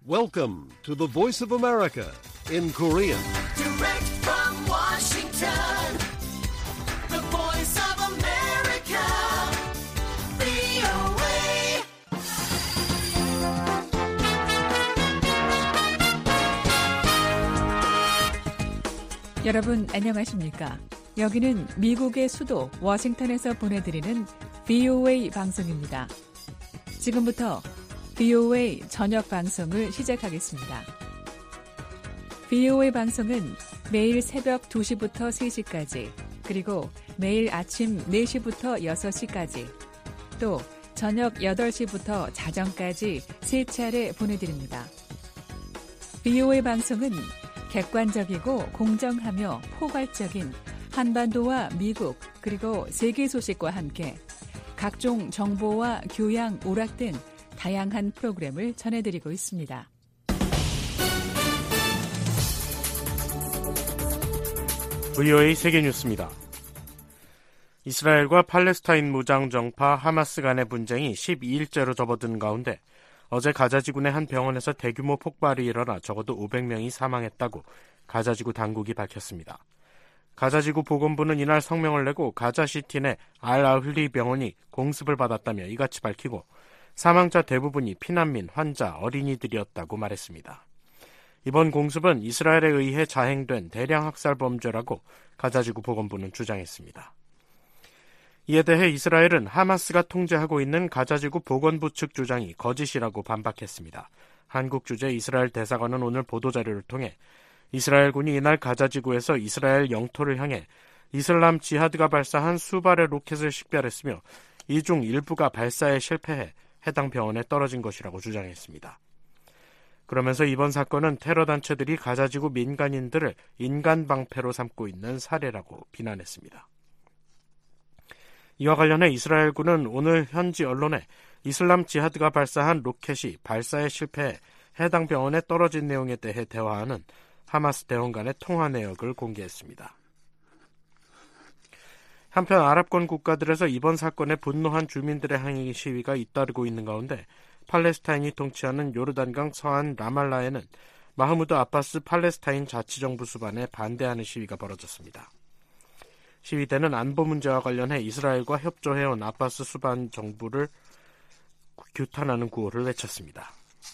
Welcome to the Voice of America in Korean. Direct from Washington, the Voice of America, VOA. 여러분 안녕하십니까? 여기는 미국의 수도 워싱턴에서 보내드리는 VOA 방송입니다. 지금부터 VOA 저녁 방송을 시작하겠습니다. VOA 방송은 매일 새벽 2시부터 3시까지, 그리고 매일 아침 4시부터 6시까지, 또 저녁 8시부터 자정까지 3차례 보내드립니다. VOA 방송은 객관적이고 공정하며 포괄적인 한반도와 미국 그리고 세계 소식과 함께 각종 정보와 교양, 오락 등 다양한 프로그램을 전해드리고 있습니다. VOA 세계뉴스입니다. 이스라엘과 팔레스타인 무장정파 하마스 간의 분쟁이 12일째로 접어든 가운데 어제 가자지구의 한 병원에서 대규모 폭발이 일어나 적어도 500명이 사망했다고 가자지구 당국이 밝혔습니다. 가자지구 보건부는 이날 성명을 내고 가자시티 내 알-아흘리 병원이 공습을 받았다며 이같이 밝히고 사망자 대부분이 피난민, 환자, 어린이들이었다고 말했습니다. 이번 공습은 이스라엘에 의해 자행된 대량 학살 범죄라고 가자지구 보건부는 주장했습니다. 이에 대해 이스라엘은 하마스가 통제하고 있는 가자지구 보건부 측 주장이 거짓이라고 반박했습니다. 한국 주재 이스라엘 대사관은 오늘 보도자료를 통해 이스라엘군이 이날 가자지구에서 이스라엘 영토를 향해 이슬람 지하드가 발사한 수발의 로켓을 식별했으며 이 중 일부가 발사에 실패해 해당 병원에 떨어진 것이라고 주장했습니다. 그러면서 이번 사건은 테러 단체들이 가자지구 민간인들을 인간 방패로 삼고 있는 사례라고 비난했습니다. 이와 관련해 이스라엘군은 오늘 현지 언론에 이슬람 지하드가 발사한 로켓이 발사에 실패해 해당 병원에 떨어진 내용에 대해 대화하는 하마스 대원 간의 통화 내역을 공개했습니다. 한편 아랍권 국가들에서 이번 사건에 분노한 주민들의 항의 시위가 잇따르고 있는 가운데 팔레스타인이 통치하는 요르단강 서안 라말라에는 마흐무드 아바스 팔레스타인 자치정부 수반에 반대하는 시위가 벌어졌습니다. 시위대는 안보 문제와 관련해 이스라엘과 협조해온 아바스 수반 정부를 규탄하는 구호를 외쳤습니다.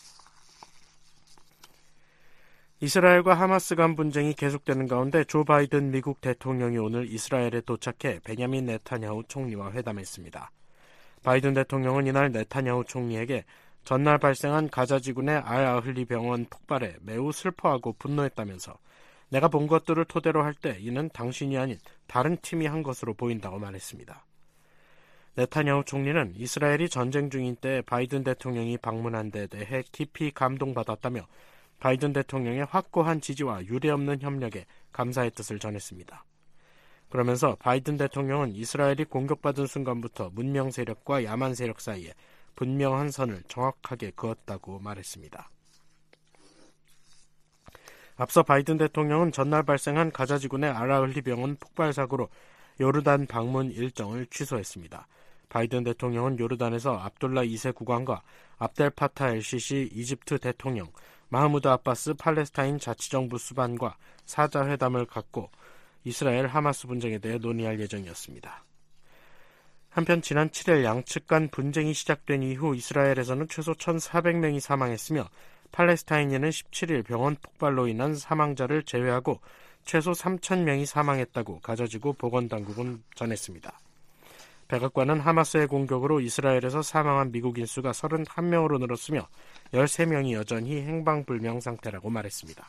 이스라엘과 하마스 간 분쟁이 계속되는 가운데 조 바이든 미국 대통령이 오늘 이스라엘에 도착해 베냐민 네타냐후 총리와 회담했습니다. 바이든 대통령은 이날 네타냐후 총리에게 전날 발생한 가자지구의 알-아흘리 병원 폭발에 매우 슬퍼하고 분노했다면서 내가 본 것들을 토대로 할 때 이는 당신이 아닌 다른 팀이 한 것으로 보인다고 말했습니다. 네타냐후 총리는 이스라엘이 전쟁 중인 때 바이든 대통령이 방문한 데 대해 깊이 감동받았다며 바이든 대통령의 확고한 지지와 유례없는 협력에 감사의 뜻을 전했습니다. 그러면서 바이든 대통령은 이스라엘이 공격받은 순간부터 문명 세력과 야만 세력 사이에 분명한 선을 정확하게 그었다고 말했습니다. 앞서 바이든 대통령은 전날 발생한 가자지구의 알-아흘리 병원 폭발 사고로 요르단 방문 일정을 취소했습니다. 바이든 대통령은 요르단에서 압둘라 2세 국왕과 압델 파타 엘시시 이집트 대통령, 마흐무드 아바스 팔레스타인 자치정부 수반과 사자회담을 갖고 이스라엘 하마스 분쟁에 대해 논의할 예정이었습니다. 한편 지난 7일 양측 간 분쟁이 시작된 이후 이스라엘에서는 최소 1,400명이 사망했으며 팔레스타인에는 17일 병원 폭발로 인한 사망자를 제외하고 최소 3,000명이 사망했다고 가자지구 보건당국은 전했습니다. 백악관은 하마스의 공격으로 이스라엘에서 사망한 미국인 수가 31명으로 늘었으며 13명이 여전히 행방불명 상태라고 말했습니다.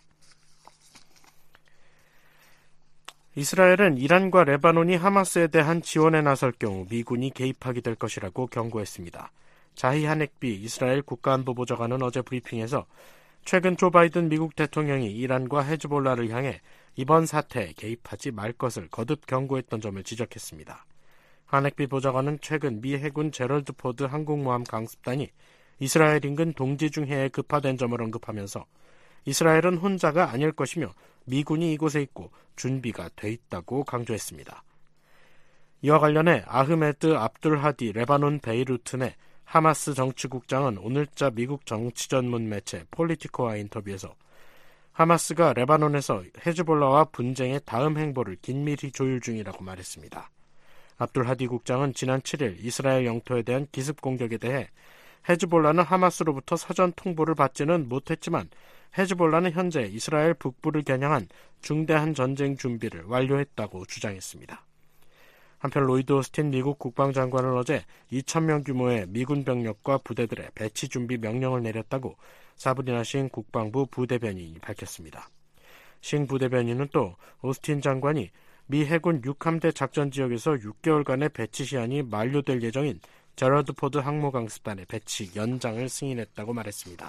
이스라엘은 이란과 레바논이 하마스에 대한 지원에 나설 경우 미군이 개입하게 될 것이라고 경고했습니다. 자히 하넥비 이스라엘 국가안보보좌관은 어제 브리핑에서 최근 조 바이든 미국 대통령이 이란과 헤즈볼라를 향해 이번 사태에 개입하지 말 것을 거듭 경고했던 점을 지적했습니다. 하넥비 보좌관은 최근 미 해군 제럴드 포드 항공모함 강습단이 이스라엘 인근 동지중 해에 급파된 점을 언급하면서 이스라엘은 혼자가 아닐 것이며 미군이 이곳에 있고 준비가 돼 있다고 강조했습니다. 이와 관련해 아흐메드 압둘 하디 레바논 베이루트 내 하마스 정치국장은 오늘자 미국 정치 전문 매체 폴리티코와 인터뷰에서 하마스가 레바논에서 헤즈볼라와 분쟁의 다음 행보를 긴밀히 조율 중이라고 말했습니다. 압둘 하디 국장은 지난 7일 이스라엘 영토에 대한 기습 공격에 대해 헤즈볼라는 하마스로부터 사전 통보를 받지는 못했지만 헤즈볼라는 현재 이스라엘 북부를 겨냥한 중대한 전쟁 준비를 완료했다고 주장했습니다. 한편 로이드 오스틴 미국 국방장관은 어제 2,000명 규모의 미군 병력과 부대들의 배치 준비 명령을 내렸다고 사브리나 싱 국방부 부대변인이 밝혔습니다. 싱 부대변인은 또 오스틴 장관이 미 해군 6함대 작전지역에서 6개월간의 배치 시한이 만료될 예정인 제러드 포드 항모강습단의 배치 연장을 승인했다고 말했습니다.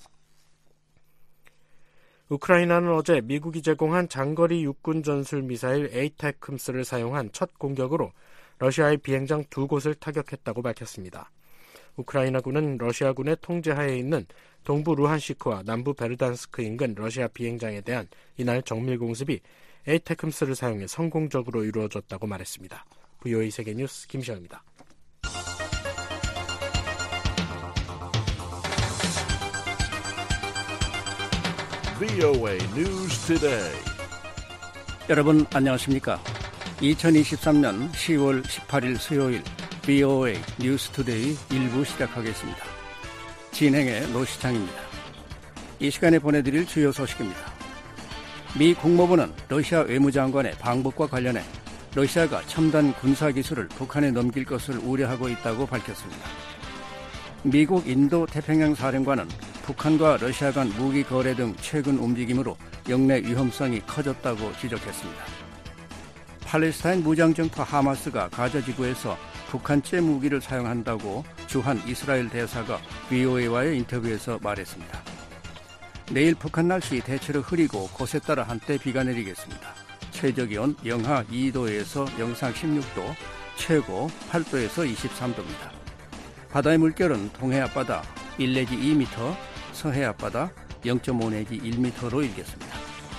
우크라이나는 어제 미국이 제공한 장거리 육군 전술 미사일 에이테크스를 사용한 첫 공격으로 러시아의 비행장 2곳을 타격했다고 밝혔습니다. 우크라이나군은 러시아군의 통제하에 있는 동부 루한시크와 남부 베르단스크 인근 러시아 비행장에 대한 이날 정밀 공습이 에이테크스를 사용해 성공적으로 이루어졌다고 말했습니다. VOA 세계뉴스 김시영입니다. VOA News Today. 여러분 안녕하십니까? 2023년 10월 18일 수요일 VOA 뉴스 투데이 1부 시작하겠습니다. 진행의 노시창입니다. 이 시간에 보내드릴 주요 소식입니다. 미 국무부는 러시아 외무장관의 방북과 관련해 러시아가 첨단 군사기술을 북한에 넘길 것을 우려하고 있다고 밝혔습니다. 미국 인도 태평양 사령관은 북한과 러시아 간 무기 거래 등 최근 움직임으로 영내 위험성이 커졌다고 지적했습니다. 팔레스타인 무장정파 하마스가 가자 지구에서 북한제 무기를 사용한다고 주한 이스라엘 대사가 VOA와의 인터뷰에서 말했습니다. 내일 북한 날씨 대체로 흐리고 곳에 따라 한때 비가 내리겠습니다. 최저기온 영하 2도에서 영상 16도, 최고 8도에서 23도입니다. 바다의 물결은 동해 앞바다 1 내지 2m, 서해 앞바다 0.5 내지 1m로 일겠습니다.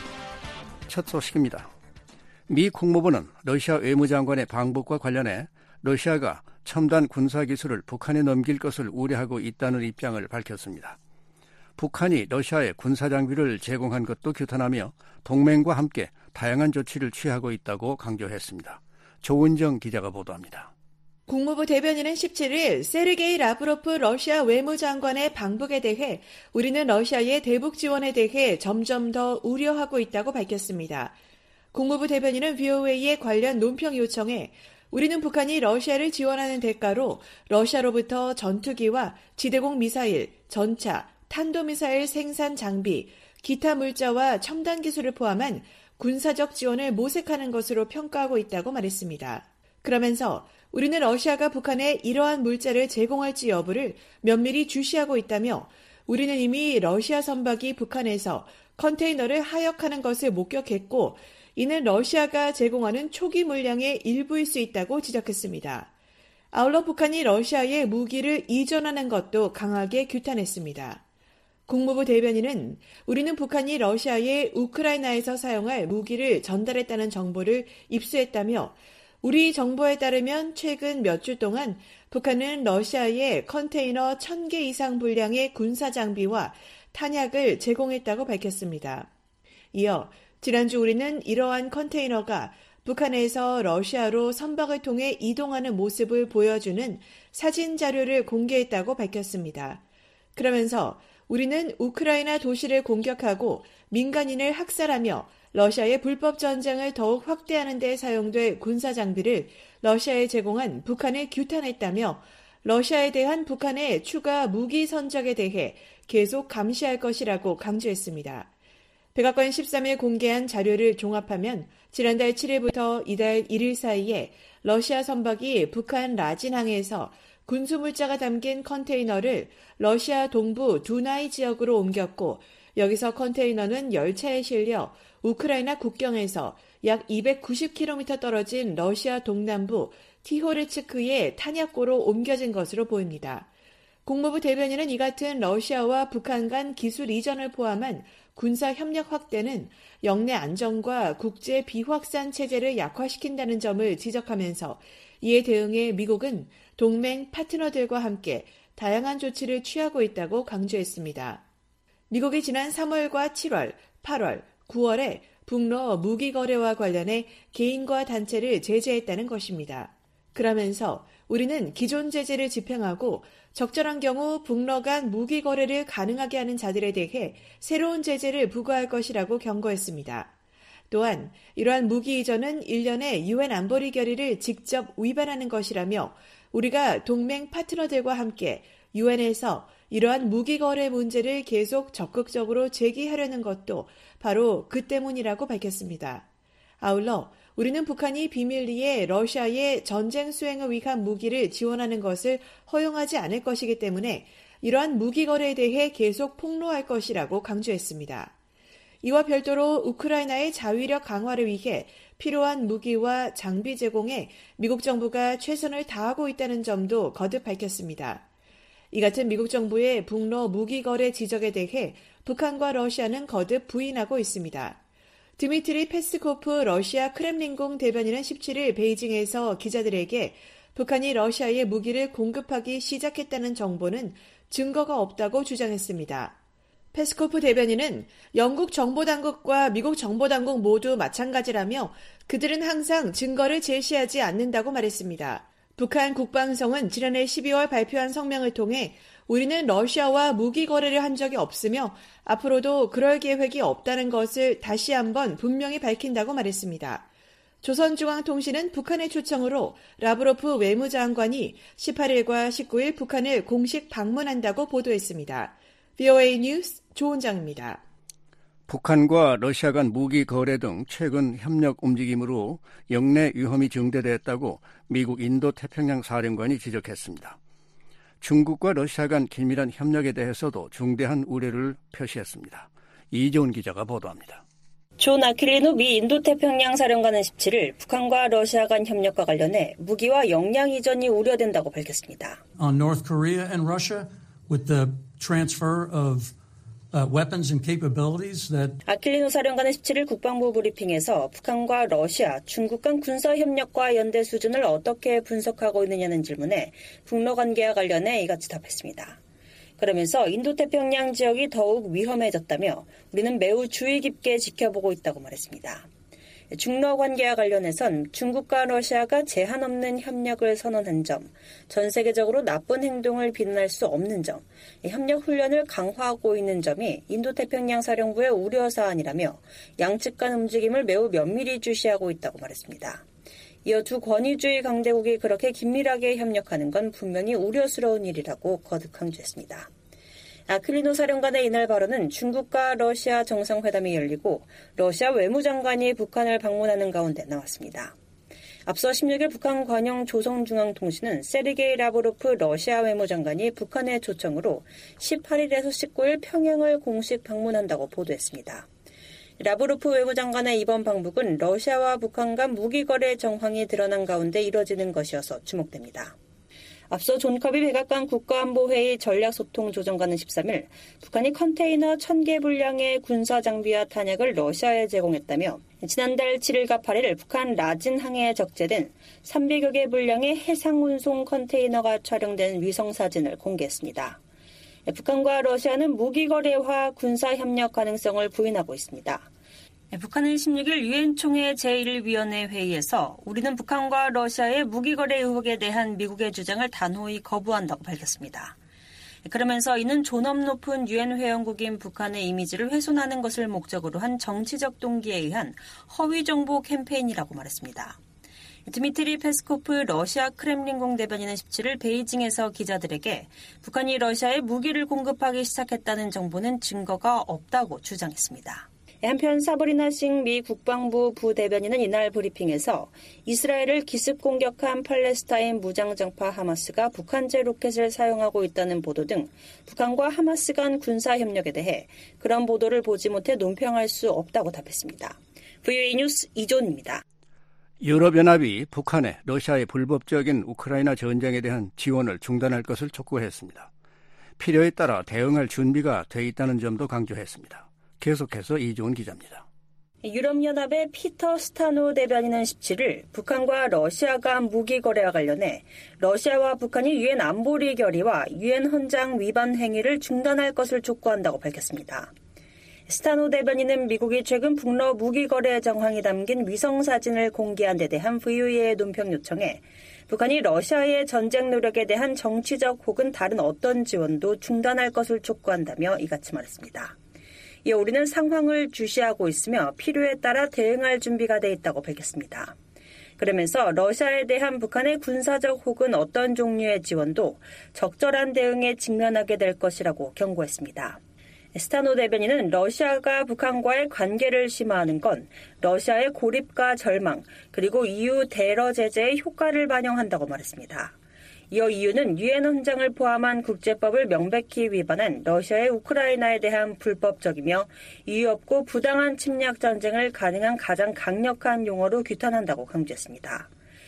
첫 소식입니다. 미 국무부는 러시아 외무장관의 방북과 관련해 러시아가 첨단 군사기술을 북한에 넘길 것을 우려하고 있다는 입장을 밝혔습니다. 북한이 러시아에 군사장비를 제공한 것도 규탄하며 동맹과 함께 다양한 조치를 취하고 있다고 강조했습니다. 조은정 기자가 보도합니다. 국무부 대변인은 17일 세르게이 라브로프 러시아 외무장관의 방북에 대해 우리는 러시아의 대북 지원에 대해 점점 더 우려하고 있다고 밝혔습니다. 국무부 대변인은 VOA의 관련 논평 요청에 우리는 북한이 러시아를 지원하는 대가로 러시아로부터 전투기와 지대공 미사일, 전차, 탄도미사일 생산 장비, 기타 물자와 첨단 기술을 포함한 군사적 지원을 모색하는 것으로 평가하고 있다고 말했습니다. 그러면서 우리는 러시아가 북한에 이러한 물자를 제공할지 여부를 면밀히 주시하고 있다며 우리는 이미 러시아 선박이 북한에서 컨테이너를 하역하는 것을 목격했고 이는 러시아가 제공하는 초기 물량의 일부일 수 있다고 지적했습니다. 아울러 북한이 러시아에 무기를 이전하는 것도 강하게 규탄했습니다. 국무부 대변인은 우리는 북한이 러시아에 우크라이나에서 사용할 무기를 전달했다는 정보를 입수했다며 우리 정보에 따르면 최근 몇 주 동안 북한은 러시아에 컨테이너 1,000개 이상 분량의 군사장비와 탄약을 제공했다고 밝혔습니다. 이어 지난주 우리는 이러한 컨테이너가 북한에서 러시아로 선박을 통해 이동하는 모습을 보여주는 사진 자료를 공개했다고 밝혔습니다. 그러면서 우리는 우크라이나 도시를 공격하고 민간인을 학살하며 러시아의 불법 전쟁을 더욱 확대하는 데 사용될 군사장비를 러시아에 제공한 북한을 규탄했다며 러시아에 대한 북한의 추가 무기 선적에 대해 계속 감시할 것이라고 강조했습니다. 백악관이 13일 공개한 자료를 종합하면 지난달 7일부터 이달 1일 사이에 러시아 선박이 북한 라진항에서 군수물자가 담긴 컨테이너를 러시아 동부 두나이 지역으로 옮겼고 여기서 컨테이너는 열차에 실려 우크라이나 국경에서 약 290km 떨어진 러시아 동남부 티호르츠크의 탄약고로 옮겨진 것으로 보입니다. 국무부 대변인은 이 같은 러시아와 북한 간 기술 이전을 포함한 군사 협력 확대는 영내 안정과 국제 비확산 체제를 약화시킨다는 점을 지적하면서 이에 대응해 미국은 동맹 파트너들과 함께 다양한 조치를 취하고 있다고 강조했습니다. 미국이 지난 3월과 7월, 8월, 9월에 북러 무기 거래와 관련해 개인과 단체를 제재했다는 것입니다. 그러면서 우리는 기존 제재를 집행하고 적절한 경우 북러 간 무기 거래를 가능하게 하는 자들에 대해 새로운 제재를 부과할 것이라고 경고했습니다. 또한 이러한 무기 이전은 일련의 유엔 안보리 결의를 직접 위반하는 것이라며 우리가 동맹 파트너들과 함께 유엔에서 이러한 무기 거래 문제를 계속 적극적으로 제기하려는 것도 바로 그 때문이라고 밝혔습니다. 아울러 우리는 북한이 비밀리에 러시아의 전쟁 수행을 위한 무기를 지원하는 것을 허용하지 않을 것이기 때문에 이러한 무기 거래에 대해 계속 폭로할 것이라고 강조했습니다. 이와 별도로 우크라이나의 자위력 강화를 위해 필요한 무기와 장비 제공에 미국 정부가 최선을 다하고 있다는 점도 거듭 밝혔습니다. 이 같은 미국 정부의 북러 무기 거래 지적에 대해 북한과 러시아는 거듭 부인하고 있습니다. 드미트리 페스코프 러시아 크렘린궁 대변인은 17일 베이징에서 기자들에게 북한이 러시아에 무기를 공급하기 시작했다는 정보는 증거가 없다고 주장했습니다. 페스코프 대변인은 영국 정보당국과 미국 정보당국 모두 마찬가지라며 그들은 항상 증거를 제시하지 않는다고 말했습니다. 북한 국방성은 지난해 12월 발표한 성명을 통해 우리는 러시아와 무기 거래를 한 적이 없으며 앞으로도 그럴 계획이 없다는 것을 다시 한번 분명히 밝힌다고 말했습니다. 조선중앙통신은 북한의 초청으로 라브로프 외무장관이 18일과 19일 북한을 공식 방문한다고 보도했습니다. VOA 뉴스 조은정입니다. 북한과 러시아 간 무기 거래 등 최근 협력 움직임으로 영내 위험이 증대됐다고 미국 인도태평양 사령관이 지적했습니다. 중국과 러시아 간 긴밀한 협력에 대해서도 중대한 우려를 표시했습니다. 이재훈 기자가 보도합니다. 존 아킬리노 미 인도태평양 사령관은 17일 북한과 러시아 간 협력과 관련해 무기와 역량 이전이 우려된다고 밝혔습니다. On North Korea and Russia with the transfer of weapons and capabilities that 아킬리노 사령관은 17일 국방부 브리핑에서 북한과 러시아, 중국 간 군사 협력과 연대 수준을 어떻게 분석하고 있느냐는 질문에 북러 관계와 관련해 이같이 답했습니다. 그러면서 인도태평양 지역이 더욱 위험해졌다며 우리는 매우 주의 깊게 지켜보고 있다고 말했습니다. 중러 관계와 관련해선 중국과 러시아가 제한 없는 협력을 선언한 점, 전 세계적으로 나쁜 행동을 비난할 수 없는 점, 협력 훈련을 강화하고 있는 점이 인도태평양 사령부의 우려 사안이라며 양측 간 움직임을 매우 면밀히 주시하고 있다고 말했습니다. 이어 두 권위주의 강대국이 그렇게 긴밀하게 협력하는 건 분명히 우려스러운 일이라고 거듭 강조했습니다. 아킬리노 사령관의 이날 발언은 중국과 러시아 정상회담이 열리고 러시아 외무장관이 북한을 방문하는 가운데 나왔습니다. 앞서 16일 북한 관영 조선중앙통신은 세르게이 라브로프 러시아 외무장관이 북한의 초청으로 18일에서 19일 평양을 공식 방문한다고 보도했습니다. 라브로프 외무장관의 이번 방북은 러시아와 북한 간 무기 거래 정황이 드러난 가운데 이뤄지는 것이어서 주목됩니다. 앞서 존 커비 백악관 국가안보회의 전략소통조정관은 13일 북한이 컨테이너 1000개 분량의 군사장비와 탄약을 러시아에 제공했다며 지난달 7일과 8일 북한 라진 항해에 적재된 300여 개 분량의 해상운송 컨테이너가 촬영된 위성사진을 공개했습니다. 북한과 러시아는 무기거래와 군사협력 가능성을 부인하고 있습니다. 북한은 16일 유엔 총회 제1위원회 회의에서 우리는 북한과 러시아의 무기거래 의혹에 대한 미국의 주장을 단호히 거부한다고 밝혔습니다. 그러면서 이는 존엄 높은 유엔 회원국인 북한의 이미지를 훼손하는 것을 목적으로 한 정치적 동기에 의한 허위 정보 캠페인이라고 말했습니다. 드미트리 페스코프 러시아 크렘린궁 대변인은 17일 베이징에서 기자들에게 북한이 러시아에 무기를 공급하기 시작했다는 정보는 증거가 없다고 주장했습니다. 한편 사브리나 싱 미 국방부 부대변인은 이날 브리핑에서 이스라엘을 기습 공격한 팔레스타인 무장정파 하마스가 북한제 로켓을 사용하고 있다는 보도 등 북한과 하마스 간 군사협력에 대해 그런 보도를 보지 못해 논평할 수 없다고 답했습니다. VOA 뉴스 이존입니다. 유럽연합이 북한에 러시아의 불법적인 우크라이나 전쟁에 대한 지원을 중단할 것을 촉구했습니다. 필요에 따라 대응할 준비가 돼 있다는 점도 강조했습니다. 계속해서 이주은 기자입니다. 유럽연합의 피터 스타노 대변인은 17일 북한과 러시아가 무기 거래와 관련해 러시아와 북한이 유엔 안보리 결의와 유엔 헌장 위반 행위를 중단할 것을 촉구한다고 밝혔습니다. 스타노 대변인은 미국이 최근 북러 무기 거래 정황이 담긴 위성 사진을 공개한 데 대한 VOA의 논평 요청에 북한이 러시아의 전쟁 노력에 대한 정치적 혹은 다른 어떤 지원도 중단할 것을 촉구한다며 이같이 말했습니다. 이어 우리는 상황을 주시하고 있으며 필요에 따라 대응할 준비가 돼 있다고 밝혔습니다. 그러면서 러시아에 대한 북한의 군사적 혹은 어떤 종류의 지원도 적절한 대응에 직면하게 될 것이라고 경고했습니다. 스타노 대변인은 러시아가 북한과의 관계를 심화하는 건 러시아의 고립과 절망 그리고 EU 대러 제재의 효과를 반영한다고 말했습니다. 이어 EU는 유엔 헌장을 포함한 국제법을 명백히 위반한 러시아의 우크라이나에 대한 불법적이며 이유 없고 부당한 침략 전쟁을 가능한 가장 강력한 용어로 규탄한다고 강조했습니다.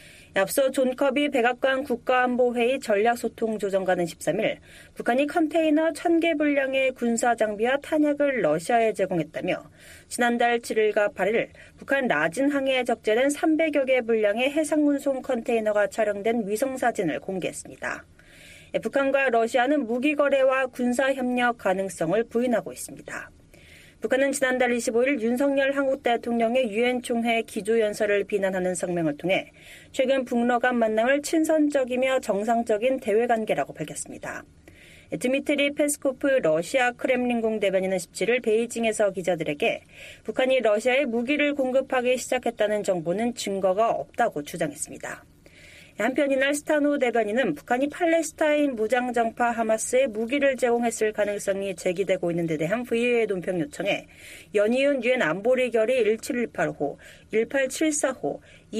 앞서 존 커비 백악관 국가안보회의 전략소통조정관은 13일 북한이 컨테이너 1000개 분량의 군사장비와 탄약을 러시아에 제공했다며 지난달 7일과 8일 북한 라진 항해에 적재된 300여 개 분량의 해상운송 컨테이너가 촬영된 위성사진을 공개했습니다. 북한과 러시아는 무기거래와 군사협력 가능성을 부인하고 있습니다. 북한은 지난달 25일 윤석열 한국 대통령의 유엔 총회 기조연설을 비난하는 성명을 통해 최근 북러 간 만남을 친선적이며 정상적인 대외관계라고 밝혔습니다. 드미트리 페스코프 러시아 크렘린궁 대변인은 17일 베이징에서 기자들에게 북한이 러시아에 무기를 공급하기 시작했다는 정보는 증거가 없다고 주장했습니다. 한편 이날 스타노 대변인은 북한이 팔레스타인 무장정파 하마스에 무기를 제공했을 가능성이 제기되고 있는 데 대한 VOA의 논평 요청에 연이은 유엔 안보리 결의 1718호, 1874호,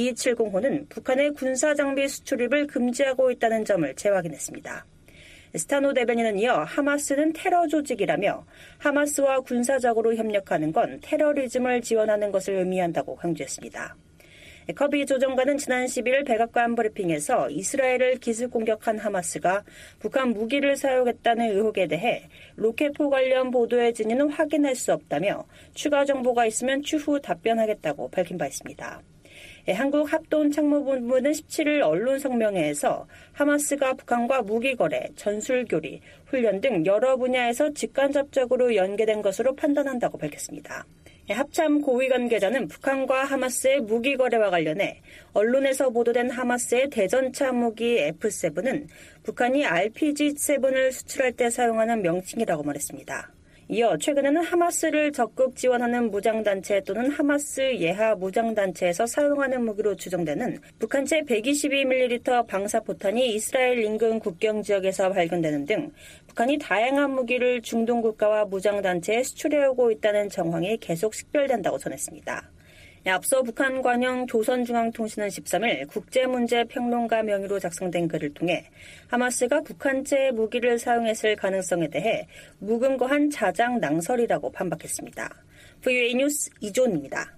2270호는 북한의 군사장비 수출입을 금지하고 있다는 점을 재확인했습니다. 스타노 대변인은 이어 하마스는 테러 조직이라며 하마스와 군사적으로 협력하는 건 테러리즘을 지원하는 것을 의미한다고 강조했습니다. 커비 조정관은 지난 11일 백악관 브리핑에서 이스라엘을 기습 공격한 하마스가 북한 무기를 사용했다는 의혹에 대해 로켓포 관련 보도의 진위는 확인할 수 없다며 추가 정보가 있으면 추후 답변하겠다고 밝힌 바 있습니다. 한국합동참모본부는 17일 언론 성명회에서 하마스가 북한과 무기거래, 전술교리, 훈련 등 여러 분야에서 직간접적으로 연계된 것으로 판단한다고 밝혔습니다. 합참 고위 관계자는 북한과 하마스의 무기 거래와 관련해 언론에서 보도된 하마스의 대전차 무기 F7은 북한이 RPG-7을 수출할 때 사용하는 명칭이라고 말했습니다. 이어 최근에는 하마스를 적극 지원하는 무장단체 또는 하마스 예하 무장단체에서 사용하는 무기로 추정되는 북한제 122mm 방사포탄이 이스라엘 인근 국경 지역에서 발견되는 등 북한이 다양한 무기를 중동 국가와 무장단체에 수출해오고 있다는 정황이 계속 식별된다고 전했습니다. 앞서 북한 관영 조선중앙통신은 13일 국제문제평론가 명의로 작성된 글을 통해 하마스가 북한제 무기를 사용했을 가능성에 대해 무근거한 자장낭설이라고 반박했습니다. VOA 뉴스 이존입니다.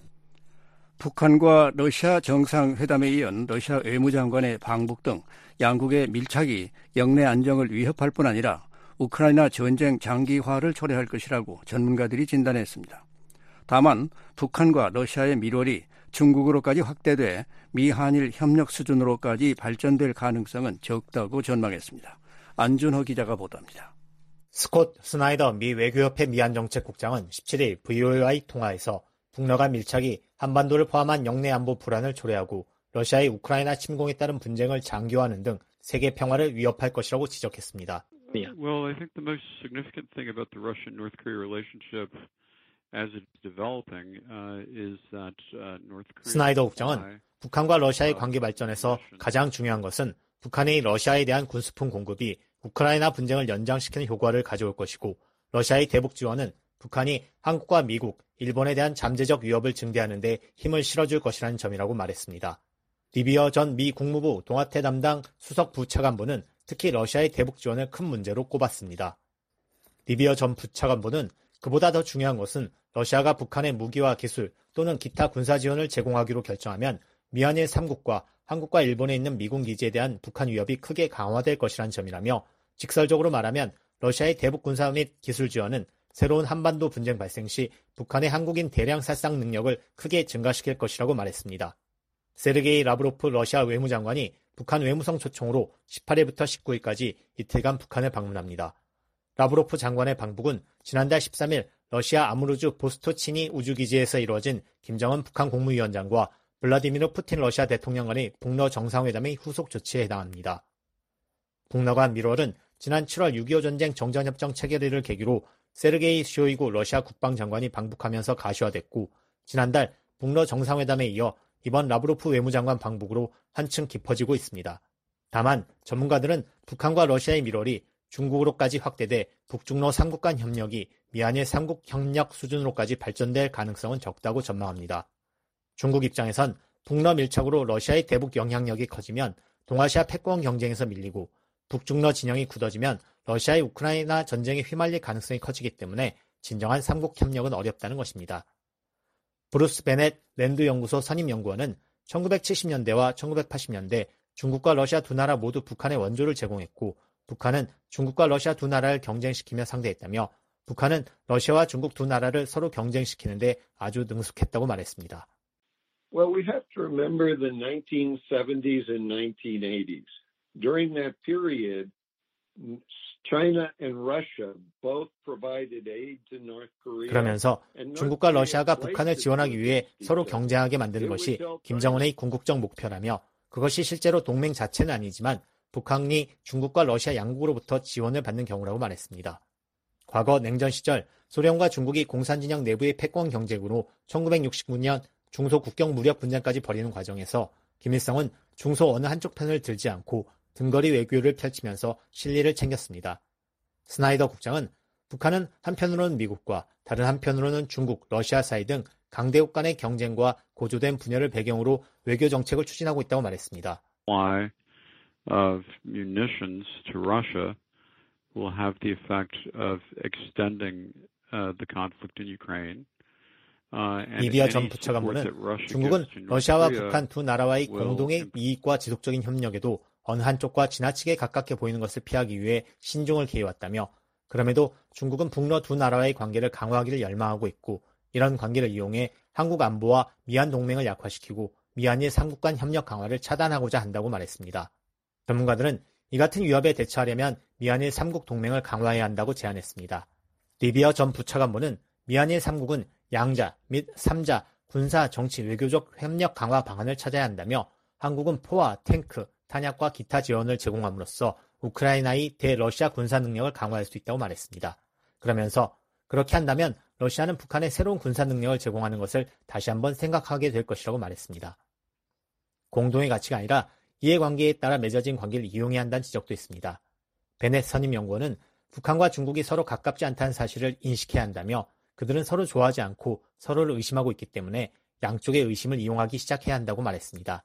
북한과 러시아 정상회담에 이은 러시아 외무장관의 방북 등 양국의 밀착이 영내 안정을 위협할 뿐 아니라 우크라이나 전쟁 장기화를 초래할 것이라고 전문가들이 진단했습니다. 다만 북한과 러시아의 밀월이 중국으로까지 확대돼 미한일 협력 수준으로까지 발전될 가능성은 적다고 전망했습니다. 안준호 기자가 보도합니다. 스콧 스나이더 미 외교협회 미한정책국장은 17일 VOA와의 통화에서 북러 간 밀착이 한반도를 포함한 영내 안보 불안을 초래하고 러시아의 우크라이나 침공에 따른 분쟁을 장기화하는 등 세계 평화를 위협할 것이라고 지적했습니다. Well, I think the most significant thing about the Russian-North Korea relationship as it's developing is that North Korea. 스나이더 국장은 북한과 러시아의 관계 발전에서 가장 중요한 것은 북한의 러시아에 대한 군수품 공급이 우크라이나 분쟁을 연장시키는 효과를 가져올 것이고 러시아의 대북 지원은 북한이 한국과 미국, 일본에 대한 잠재적 위협을 증대하는 데 힘을 실어줄 것이라는 점이라고 말했습니다. 리비어 전 미 국무부 동아태 담당 수석 부차관보는 특히 러시아의 대북 지원을 큰 문제로 꼽았습니다. 리비어 전 부차관보는 그보다 더 중요한 것은 러시아가 북한의 무기와 기술 또는 기타 군사 지원을 제공하기로 결정하면 미한일 3국과 한국과 일본에 있는 미군 기지에 대한 북한 위협이 크게 강화될 것이라는 점이라며 직설적으로 말하면 러시아의 대북 군사 및 기술 지원은 새로운 한반도 분쟁 발생 시 북한의 한국인 대량 살상 능력을 크게 증가시킬 것이라고 말했습니다. 세르게이 라브로프 러시아 외무장관이 북한 외무성 초청으로 18일부터 19일까지 이틀간 북한을 방문합니다. 라브로프 장관의 방북은 지난달 13일 러시아 아무르주 보스토치니 우주기지에서 이루어진 김정은 북한 국무위원장과 블라디미르 푸틴 러시아 대통령 간의 북러 정상회담의 후속 조치에 해당합니다. 북러 간 밀월은 지난 7월 6.25 전쟁 정전협정 체결일을 계기로 세르게이 쇼이구 러시아 국방장관이 방북하면서 가시화됐고 지난달 북러 정상회담에 이어 이번 라브로프 외무장관 방북으로 한층 깊어지고 있습니다. 다만 전문가들은 북한과 러시아의 밀월이 중국으로까지 확대돼 북중러 3국 간 협력이 미한일 3국 협력 수준으로까지 발전될 가능성은 적다고 전망합니다. 중국 입장에선 북러 밀착으로 러시아의 대북 영향력이 커지면 동아시아 패권 경쟁에서 밀리고 북중러 진영이 굳어지면 러시아의 우크라이나 전쟁에 휘말릴 가능성이 커지기 때문에 진정한 3국 협력은 어렵다는 것입니다. 브루스 베넷 랜드 연구소 선임 연구원은 1970년대와 1980년대 중국과 러시아 두 나라 모두 북한에 원조를 제공했고 북한은 중국과 러시아 두 나라를 경쟁시키며 상대했다며 북한은 러시아와 중국 두 나라를 서로 경쟁시키는데 아주 능숙했다고 말했습니다. Well, we have to remember the 1970s and 1980s. During that period, China and Russia both provided aid to North Korea. 그러면서 중국과 러시아가 북한을 지원하기 위해 서로 경쟁하게 만드는 것이 김정은의 궁극적 목표라며 그것이 실제로 동맹 자체는 아니지만 북한이 중국과 러시아 양국으로부터 지원을 받는 경우라고 말했습니다. 과거 냉전 시절 소련과 중국이 공산진영 내부의 패권 경쟁으로 1969년 중소 국경 무력 분쟁까지 벌이는 과정에서 김일성은 중소 어느 한쪽 편을 들지 않고 등거리 외교를 펼치면서 실리를 챙겼습니다. 스나이더 국장은 북한은 한편으로는 미국과 다른 한편으로는 중국, 러시아 사이 등 강대국 간의 경쟁과 고조된 분열을 배경으로 외교 정책을 추진하고 있다고 말했습니다. Supply of munitions to Russia will have the effect of extending the conflict in Ukraine. 리비아 전 부차관보는 중국은 러시아와 북한 두 나라와의 공동의 이익과 지속적인 협력에도 어느 한쪽과 지나치게 가깝게 보이는 것을 피하기 위해 신중을 기해왔다며 그럼에도 중국은 북러 두 나라와의 관계를 강화하기를 열망하고 있고 이런 관계를 이용해 한국 안보와 미한 동맹을 약화시키고 미한일 3국 간 협력 강화를 차단하고자 한다고 말했습니다. 전문가들은 이 같은 위협에 대처하려면 미한일 3국 동맹을 강화해야 한다고 제안했습니다. 리비아 전 부차관보는 미한일 3국은 양자 및 3자 군사, 정치, 외교적 협력 강화 방안을 찾아야 한다며 한국은 포와 탱크, 탄약과 기타 지원을 제공함으로써 우크라이나의 대러시아 군사 능력을 강화할 수 있다고 말했습니다. 그러면서 그렇게 한다면 러시아는 북한에 새로운 군사 능력을 제공하는 것을 다시 한번 생각하게 될 것이라고 말했습니다. 공동의 가치가 아니라 이해관계에 따라 맺어진 관계를 이용해야 한다는 지적도 있습니다. 베넷 선임 연구원은 북한과 중국이 서로 가깝지 않다는 사실을 인식해야 한다며 그들은 서로 좋아하지 않고 서로를 의심하고 있기 때문에 양쪽의 의심을 이용하기 시작해야 한다고 말했습니다.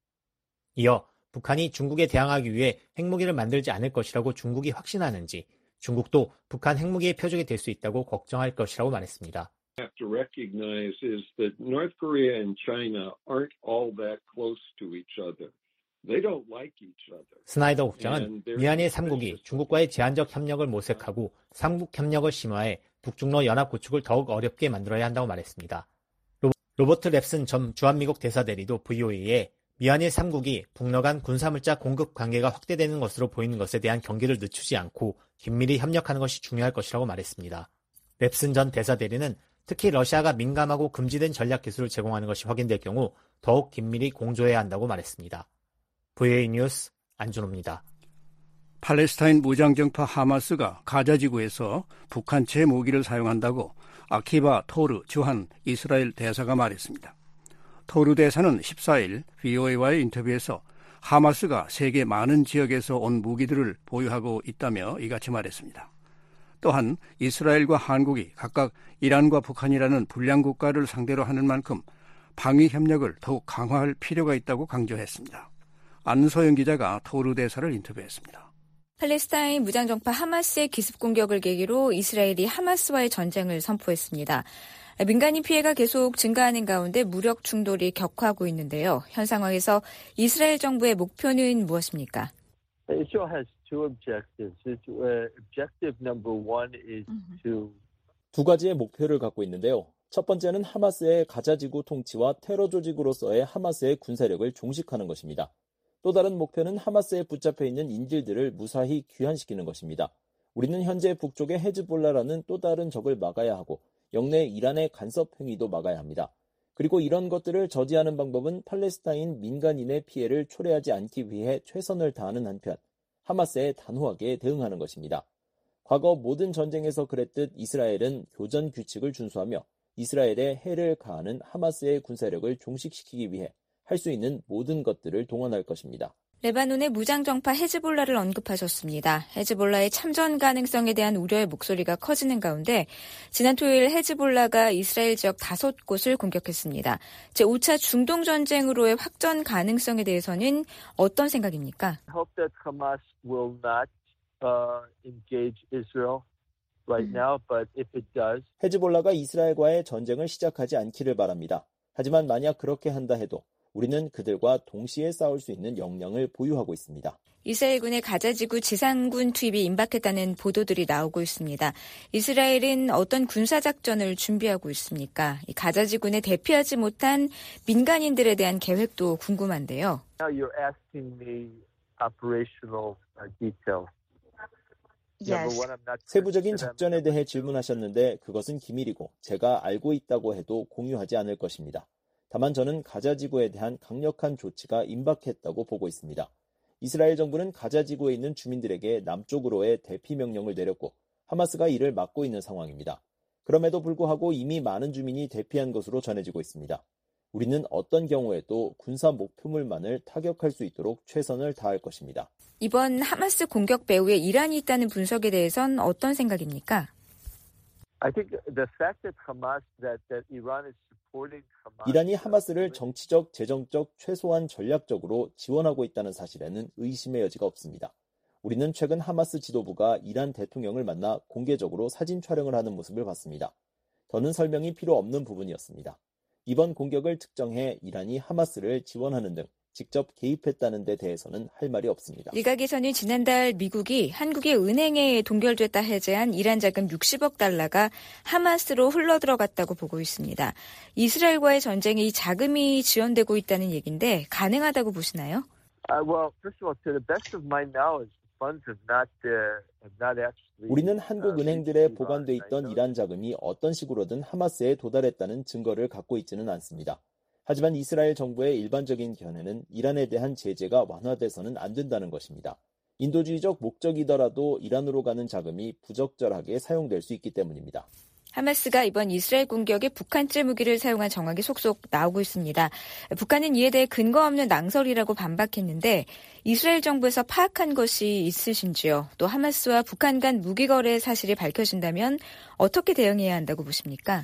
이어 북한이 중국에 대항하기 위해 핵무기를 만들지 않을 것이라고 중국이 확신하는지 중국도 북한 핵무기의 표적이 될 수 있다고 걱정할 것이라고 말했습니다. Have to recognize is that North Korea and China aren't all that close to each other. They don't like each other. 스나이더 국장은 미한일 3국이 중국과의 제한적 협력을 모색하고 3국 협력을 심화해 북중러 연합 구축을 더욱 어렵게 만들어야 한다고 말했습니다. 로버트 랩슨 전 주한미국 대사대리도 VOA에 미한일 3국이 북러 간 군사물자 공급 관계가 확대되는 것으로 보이는 것에 대한 경계를 늦추지 않고 긴밀히 협력하는 것이 중요할 것이라고 말했습니다. 랩슨 전 대사대리는 특히 러시아가 민감하고 금지된 전략 기술을 제공하는 것이 확인될 경우 더욱 긴밀히 공조해야 한다고 말했습니다. VOA 뉴스 안준호입니다. 팔레스타인 무장정파 하마스가 가자지구에서 북한chế 무기를 사용한다고 아키바 토르 주한 이스라엘 대사가 말했습니다. 토르 대사는 14일 VOA와의 인터뷰에서 하마스가 세계 많은 지역에서 온 무기들을 보유하고 있다며 이같이 말했습니다. 또한 이스라엘과 한국이 각각 이란과 북한이라는 불량 국가를 상대로 하는 만큼 방위 협력을 더욱 강화할 필요가 있다고 강조했습니다. 안소영 기자가 토르 대사를 인터뷰했습니다. 팔레스타인 무장정파 하마스의 기습 공격을 계기로 이스라엘이 하마스와의 전쟁을 선포했습니다. 민간인 피해가 계속 증가하는 가운데 무력 충돌이 격화하고 있는데요. 현 상황에서 이스라엘 정부의 목표는 무엇입니까? Israel has two objectives. Objective number one is to 두 가지의 목표를 갖고 있는데요. 첫 번째는 하마스의 가자지구 통치와 테러 조직으로서의 하마스의 군사력을 종식하는 것입니다. 또 다른 목표는 하마스에 붙잡혀 있는 인질들을 무사히 귀환시키는 것입니다. 우리는 현재 북쪽의 헤즈볼라라는 또 다른 적을 막아야 하고 영내 이란의 간섭 행위도 막아야 합니다. 그리고 이런 것들을 저지하는 방법은 팔레스타인 민간인의 피해를 초래하지 않기 위해 최선을 다하는 한편 하마스에 단호하게 대응하는 것입니다. 과거 모든 전쟁에서 그랬듯 이스라엘은 교전 규칙을 준수하며 이스라엘에 해를 가하는 하마스의 군사력을 종식시키기 위해 할 수 있는 모든 것들을 동원할 것입니다. 레바논의 무장정파 헤즈볼라를 언급하셨습니다. 헤즈볼라의 참전 가능성에 대한 우려의 목소리가 커지는 가운데 지난 토요일 헤즈볼라가 이스라엘 지역 5곳을 공격했습니다. 제5차 중동전쟁으로의 확전 가능성에 대해서는 어떤 생각입니까? I hope that Hamas will not engage Israel right now, but if it does, 헤즈볼라가 이스라엘과의 전쟁을 시작하지 않기를 바랍니다. 하지만 만약 그렇게 한다 해도 우리는 그들과 동시에 싸울 수 있는 역량을 보유하고 있습니다. 이스라엘군의 가자지구 지상군 투입이 임박했다는 보도들이 나오고 있습니다. 이스라엘은 어떤 군사작전을 준비하고 있습니까? 가자지군에 대피하지 못한 민간인들에 대한 계획도 궁금한데요. Now you're asking me operational details. 세부적인 작전에 대해 질문하셨는데 그것은 기밀이고 제가 알고 있다고 해도 공유하지 않을 것입니다. 다만 저는 가자지구에 대한 강력한 조치가 임박했다고 보고 있습니다. 이스라엘 정부는 가자지구에 있는 주민들에게 남쪽으로의 대피 명령을 내렸고 하마스가 이를 막고 있는 상황입니다. 그럼에도 불구하고 이미 많은 주민이 대피한 것으로 전해지고 있습니다. 우리는 어떤 경우에도 군사 목표물만을 타격할 수 있도록 최선을 다할 것입니다. 이번 하마스 공격 배후에 이란이 있다는 분석에 대해선 어떤 생각입니까? I think the fact that Hamas, that Iran is supporting Hamas. 이란이 하마스를 정치적, 재정적, 최소한 전략적으로 지원하고 있다는 사실에는 의심의 여지가 없습니다. 우리는 최근 하마스 지도부가 이란 대통령을 만나 공개적으로 사진 촬영을 하는 모습을 봤습니다. 더는 설명이 필요 없는 부분이었습니다. 이번 공격을 특정해 이란이 하마스를 지원하는 등 직접 개입했다는 데 대해서는 할 말이 없습니다. 일각에서는 지난달 미국이 한국의 은행에 동결됐다 해제한 이란 자금 60억 달러가 하마스로 흘러들어갔다고 보고 있습니다. 이스라엘과의 전쟁에 이 자금이 지원되고 있다는 얘기인데 가능하다고 보시나요? Well, first of all, to the best of my knowledge, funds have not actually. 우리는 한국 은행들에 보관돼 있던 이란 자금이 어떤 식으로든 하마스에 도달했다는 증거를 갖고 있지는 않습니다. 하지만 이스라엘 정부의 일반적인 견해는 이란에 대한 제재가 완화돼서는 안 된다는 것입니다. 인도주의적 목적이더라도 이란으로 가는 자금이 부적절하게 사용될 수 있기 때문입니다. 하마스가 이번 이스라엘 공격에 북한제 무기를 사용한 정황이 속속 나오고 있습니다. 북한은 이에 대해 근거 없는 낭설이라고 반박했는데 이스라엘 정부에서 파악한 것이 있으신지요? 또 하마스와 북한 간 무기 거래 사실이 밝혀진다면 어떻게 대응해야 한다고 보십니까?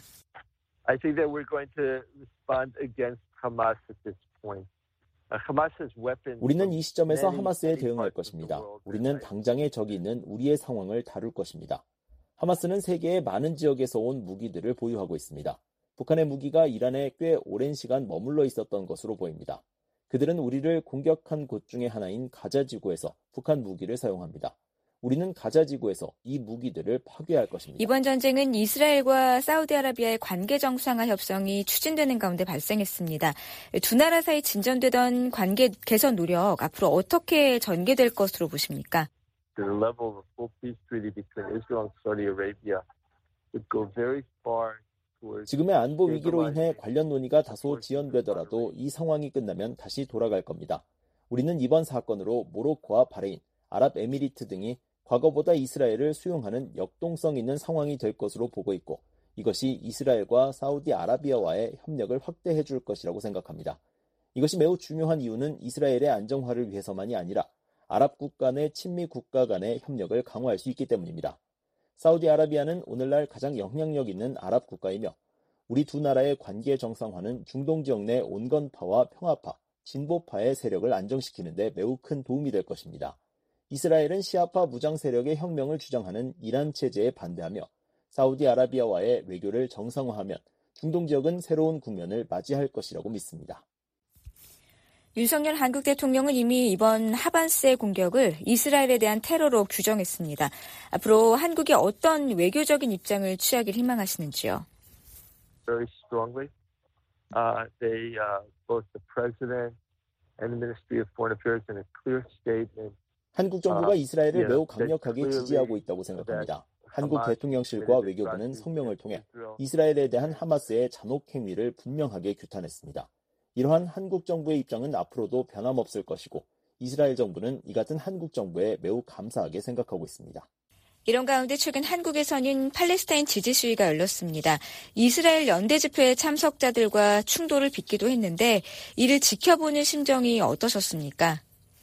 I think that we're going to respond against Hamas at this point. Hamas has weapons. 우리는 이 시점에서 하마스에 대응할 것입니다. 우리는 당장의 적이 있는 우리의 상황을 다룰 것입니다. 하마스는 세계의 많은 지역에서 온 무기들을 보유하고 있습니다. 북한의 무기가 이란에 꽤 오랜 시간 머물러 있었던 것으로 보입니다. 그들은 우리를 공격한 곳 중에 하나인 가자지구에서 북한 무기를 사용합니다. 우리는 가자지구에서 이 무기들을 파괴할 것입니다. 이번 전쟁은 이스라엘과 사우디아라비아의 관계 정상화 협상이 추진되는 가운데 발생했습니다. 두 나라 사이 진전되던 관계 개선 노력 앞으로 어떻게 전개될 것으로 보십니까? The level of a full peace treaty between Israel and Saudi Arabia would go very far. 지금의 안보 위기로 인해 관련 논의가 다소 지연되더라도 이 상황이 끝나면 다시 돌아갈 겁니다. 우리는 이번 사건으로 모로코와 바레인, 아랍에미리트 등이 과거보다 이스라엘을 수용하는 역동성 있는 상황이 될 것으로 보고 있고 이것이 이스라엘과 사우디아라비아와의 협력을 확대해 줄 것이라고 생각합니다. 이것이 매우 중요한 이유는 이스라엘의 안정화를 위해서만이 아니라 아랍 국가 내 친미 국가 간의 협력을 강화할 수 있기 때문입니다. 사우디아라비아는 오늘날 가장 영향력 있는 아랍 국가이며 우리 두 나라의 관계 정상화는 중동 지역 내 온건파와 평화파, 진보파의 세력을 안정시키는 데 매우 큰 도움이 될 것입니다. 이스라엘은 시아파 무장 세력의 혁명을 주장하는 이란 체제에 반대하며 사우디아라비아와의 외교를 정상화하면 중동 지역은 새로운 국면을 맞이할 것이라고 믿습니다. 윤석열 한국 대통령은 이미 이번 하마스의 공격을 이스라엘에 대한 테러로 규정했습니다. 앞으로 한국이 어떤 외교적인 입장을 취하길 희망하시는지요? Very strongly. Both the president and the Ministry of Foreign Affairs in a clear statement. 한국 정부가 이스라엘을 매우 강력하게 지지하고 있다고 생각합니다. 한국 대통령실과 외교부는 성명을 통해 이스라엘에 대한 하마스의 잔혹 행위를 분명하게 규탄했습니다. 이러한 한국 정부의 입장은 앞으로도 변함없을 것이고 이스라엘 정부는 이 같은 한국 정부에 매우 감사하게 생각하고 있습니다. 이런 가운데 최근 한국에서는 팔레스타인 지지 시위가 열렸습니다. 이스라엘 연대 집회의 참석자들과 충돌을 빚기도 했는데 이를 지켜보는 심정이 어떠셨습니까?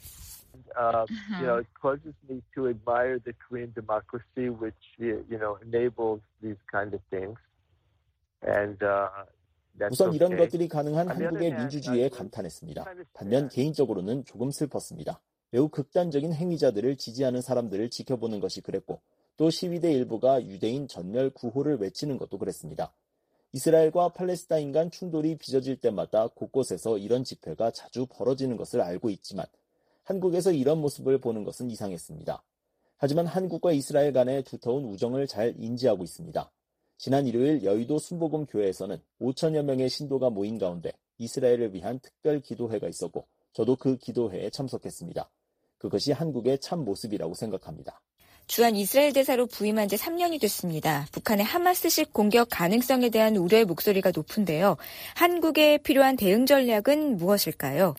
It causes me to admire the Korean democracy, which enables these kind of things. And 우선 이런 것들이 가능한 한국의 민주주의에 감탄했습니다. 반면 개인적으로는 조금 슬펐습니다. 매우 극단적인 행위자들을 지지하는 사람들을 지켜보는 것이 그랬고 또 시위대 일부가 유대인 전멸 구호를 외치는 것도 그랬습니다. 이스라엘과 팔레스타인 간 충돌이 빚어질 때마다 곳곳에서 이런 집회가 자주 벌어지는 것을 알고 있지만 한국에서 이런 모습을 보는 것은 이상했습니다. 하지만 한국과 이스라엘 간의 두터운 우정을 잘 인지하고 있습니다. 지난 일요일 여의도 순복음 교회에서는 5천여 명의 신도가 모인 가운데 이스라엘을 위한 특별 기도회가 있었고 저도 그 기도회에 참석했습니다. 그것이 한국의 참 모습이라고 생각합니다. 주한 이스라엘 대사로 부임한 지 3년이 됐습니다. 북한의 하마스식 공격 가능성에 대한 우려의 목소리가 높은데요. 한국에 필요한 대응 전략은 무엇일까요?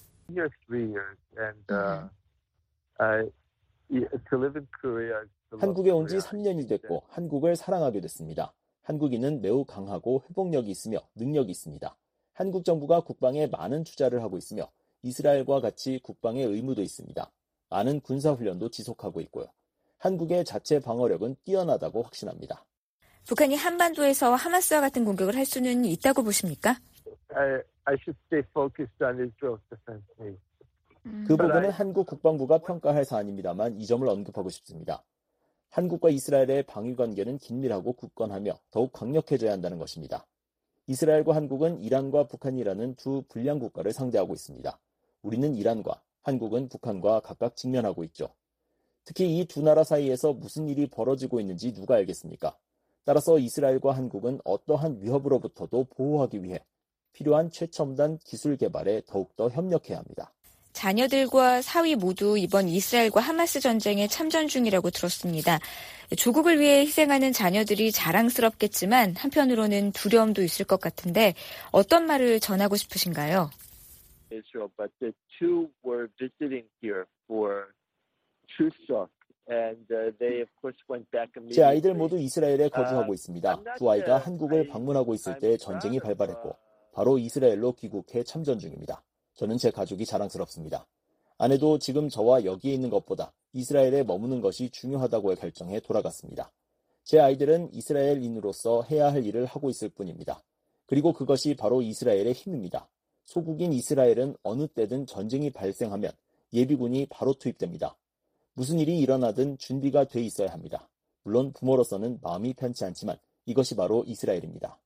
한국에 온 지 3년이 됐고 한국을 사랑하게 됐습니다. 한국인은 매우 강하고 회복력이 있으며 능력이 있습니다. 한국 정부가 국방에 많은 투자를 하고 있으며 이스라엘과 같이 국방의 의무도 있습니다. 많은 군사훈련도 지속하고 있고요. 한국의 자체 방어력은 뛰어나다고 확신합니다. 북한이 한반도에서 하마스와 같은 공격을 할 수는 있다고 보십니까? I should stay focused on Israel's defense needs. 그 부분은 한국 국방부가 평가할 사안입니다만 이 점을 언급하고 싶습니다. 한국과 이스라엘의 방위 관계는 긴밀하고 굳건하며 더욱 강력해져야 한다는 것입니다. 이스라엘과 한국은 이란과 북한이라는 두 불량 국가를 상대하고 있습니다. 우리는 이란과 한국은 북한과 각각 직면하고 있죠. 특히 이 두 나라 사이에서 무슨 일이 벌어지고 있는지 누가 알겠습니까? 따라서 이스라엘과 한국은 어떠한 위협으로부터도 보호하기 위해 필요한 최첨단 기술 개발에 더욱더 협력해야 합니다. 자녀들과 사위 모두 이번 이스라엘과 하마스 전쟁에 참전 중이라고 들었습니다. 조국을 위해 희생하는 자녀들이 자랑스럽겠지만 한편으로는 두려움도 있을 것 같은데 어떤 말을 전하고 싶으신가요? Israel, but the two were visiting here for Chuseok, and they of course went back immediately. 제 아이들 모두 이스라엘에 거주하고 있습니다. 두 아이가 한국을 방문하고 있을 때 전쟁이 발발했고 바로 이스라엘로 귀국해 참전 중입니다. 저는 제 가족이 자랑스럽습니다. 아내도 지금 저와 여기에 있는 것보다 이스라엘에 머무는 것이 중요하다고 결정해 돌아갔습니다. 제 아이들은 이스라엘인으로서 해야 할 일을 하고 있을 뿐입니다. 그리고 그것이 바로 이스라엘의 힘입니다. 소국인 이스라엘은 어느 때든 전쟁이 발생하면 예비군이 바로 투입됩니다. 무슨 일이 일어나든 준비가 돼 있어야 합니다. 물론 부모로서는 마음이 편치 않지만 이것이 바로 이스라엘입니다.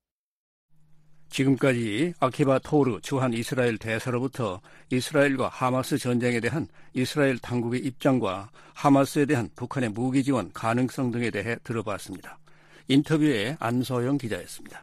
지금까지 아키바 토르 주한 이스라엘 대사로부터 이스라엘과 하마스 전쟁에 대한 이스라엘 당국의 입장과 하마스에 대한 북한의 무기 지원 가능성 등에 대해 들어봤습니다. 인터뷰에 안소영 기자였습니다.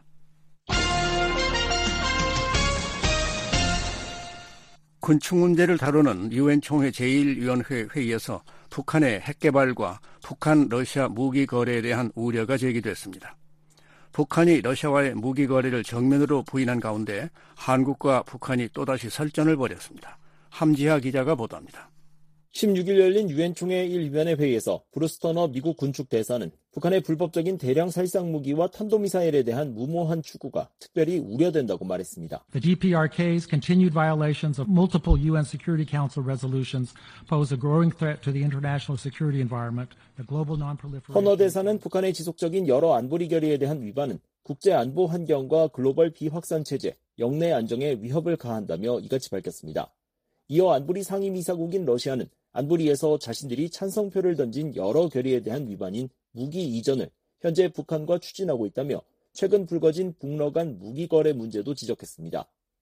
군축 문제를 다루는 유엔 총회 제1위원회 회의에서 북한의 핵 개발과 북한 러시아 무기 거래에 대한 우려가 제기됐습니다. 북한이 러시아와의 무기 거래를 정면으로 부인한 가운데 한국과 북한이 또다시 설전을 벌였습니다. 함지하 기자가 보도합니다. 16일 열린 유엔 총회 1위원회 회의에서 브루스 터너 미국 군축 대사는 북한의 불법적인 대량 살상 무기와 탄도미사일에 대한 무모한 추구가 특별히 우려된다고 말했습니다. The DPRK's continued violations of multiple UN Security Council resolutions pose a growing threat to the international security environment. The global non-proliferation. 터너 대사는 북한의 지속적인 여러 안보리 결의에 대한 위반은 국제 안보 환경과 글로벌 비확산 체제, 영내 안정에 위협을 가한다며 이같이 밝혔습니다. 이어 안보리 상임이사국인 러시아는 안보리에서 자신들이 찬성표를 던진 여러 결의에 대한 위반인 무기 이전을 현재 북한과 추진하고 있다며 최근 불거진 북러 간 무기 거래 문제도 지적했습니다.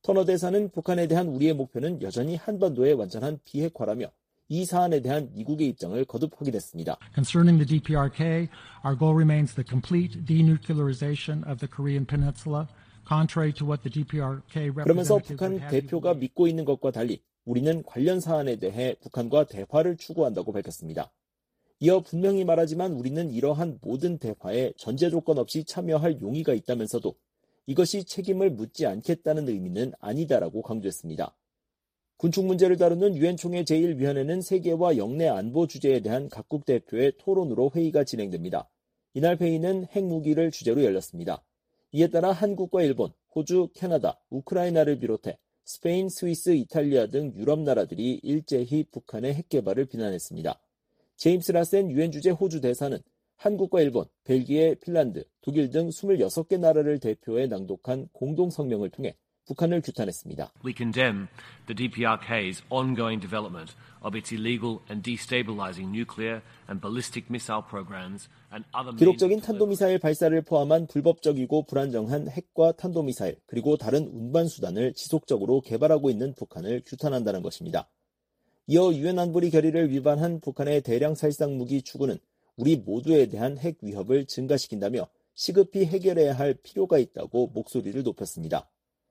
터너 대사는 북한에 대한 우리의 목표는 여전히 한반도의 완전한 비핵화라며 이 사안에 대한 미국의 입장을 거듭 확인했습니다. Concerning the DPRK, our goal remains the complete denuclearization of the Korean Peninsula, contrary to what the DPRK 그러면서 representatives 북한 would have you 대표가 믿고 있는 것과 달리 우리는 관련 사안에 대해 북한과 대화를 추구한다고 밝혔습니다. 이어 분명히 말하지만 우리는 이러한 모든 대화에 전제 조건 없이 참여할 용의가 있다면서도 이것이 책임을 묻지 않겠다는 의미는 아니다라고 강조했습니다. 군축 문제를 다루는 유엔 총회 제1위원회는 세계와 영내 안보 주제에 대한 각국 대표의 토론으로 회의가 진행됩니다. 이날 회의는 핵무기를 주제로 열렸습니다. 이에 따라 한국과 일본, 호주, 캐나다, 우크라이나를 비롯해 스페인, 스위스, 이탈리아 등 유럽 나라들이 일제히 북한의 핵 개발을 비난했습니다. 제임스 라센 유엔 주재 호주 대사는 한국과 일본, 벨기에, 핀란드, 독일 등 26개 나라를 대표해 낭독한 공동 성명을 통해 북한을 규탄했습니다. We condemn the DPRK's ongoing development of its illegal and destabilizing nuclear and ballistic missile programs and other 기록적인 탄도미사일 발사를 포함한 불법적이고 불안정한 핵과 탄도미사일 그리고 다른 운반 수단을 지속적으로 개발하고 있는 북한을 규탄한다는 것입니다. 이어 유엔 안보리 결의를 위반한 북한의 대량 살상 무기 추구는 우리 모두에 대한 핵 위협을 증가시킨다며 시급히 해결해야 할 필요가 있다고 목소리를 높였습니다.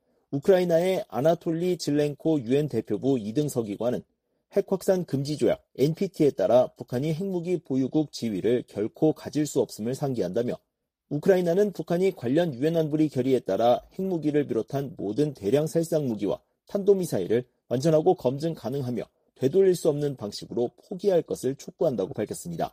우크라이나의 아나톨리 질렌코 유엔 대표부 2등 서기관은 핵 확산 금지 조약 NPT에 따라 북한이 핵무기 보유국 지위를 결코 가질 수 없음을 상기한다며 우크라이나는 북한이 관련 유엔 안보리 결의에 따라 핵무기를 비롯한 모든 대량 살상 무기와 탄도미사일을 완전하고 검증 가능하며 되돌릴 수 없는 방식으로 포기할 것을 촉구한다고 밝혔습니다.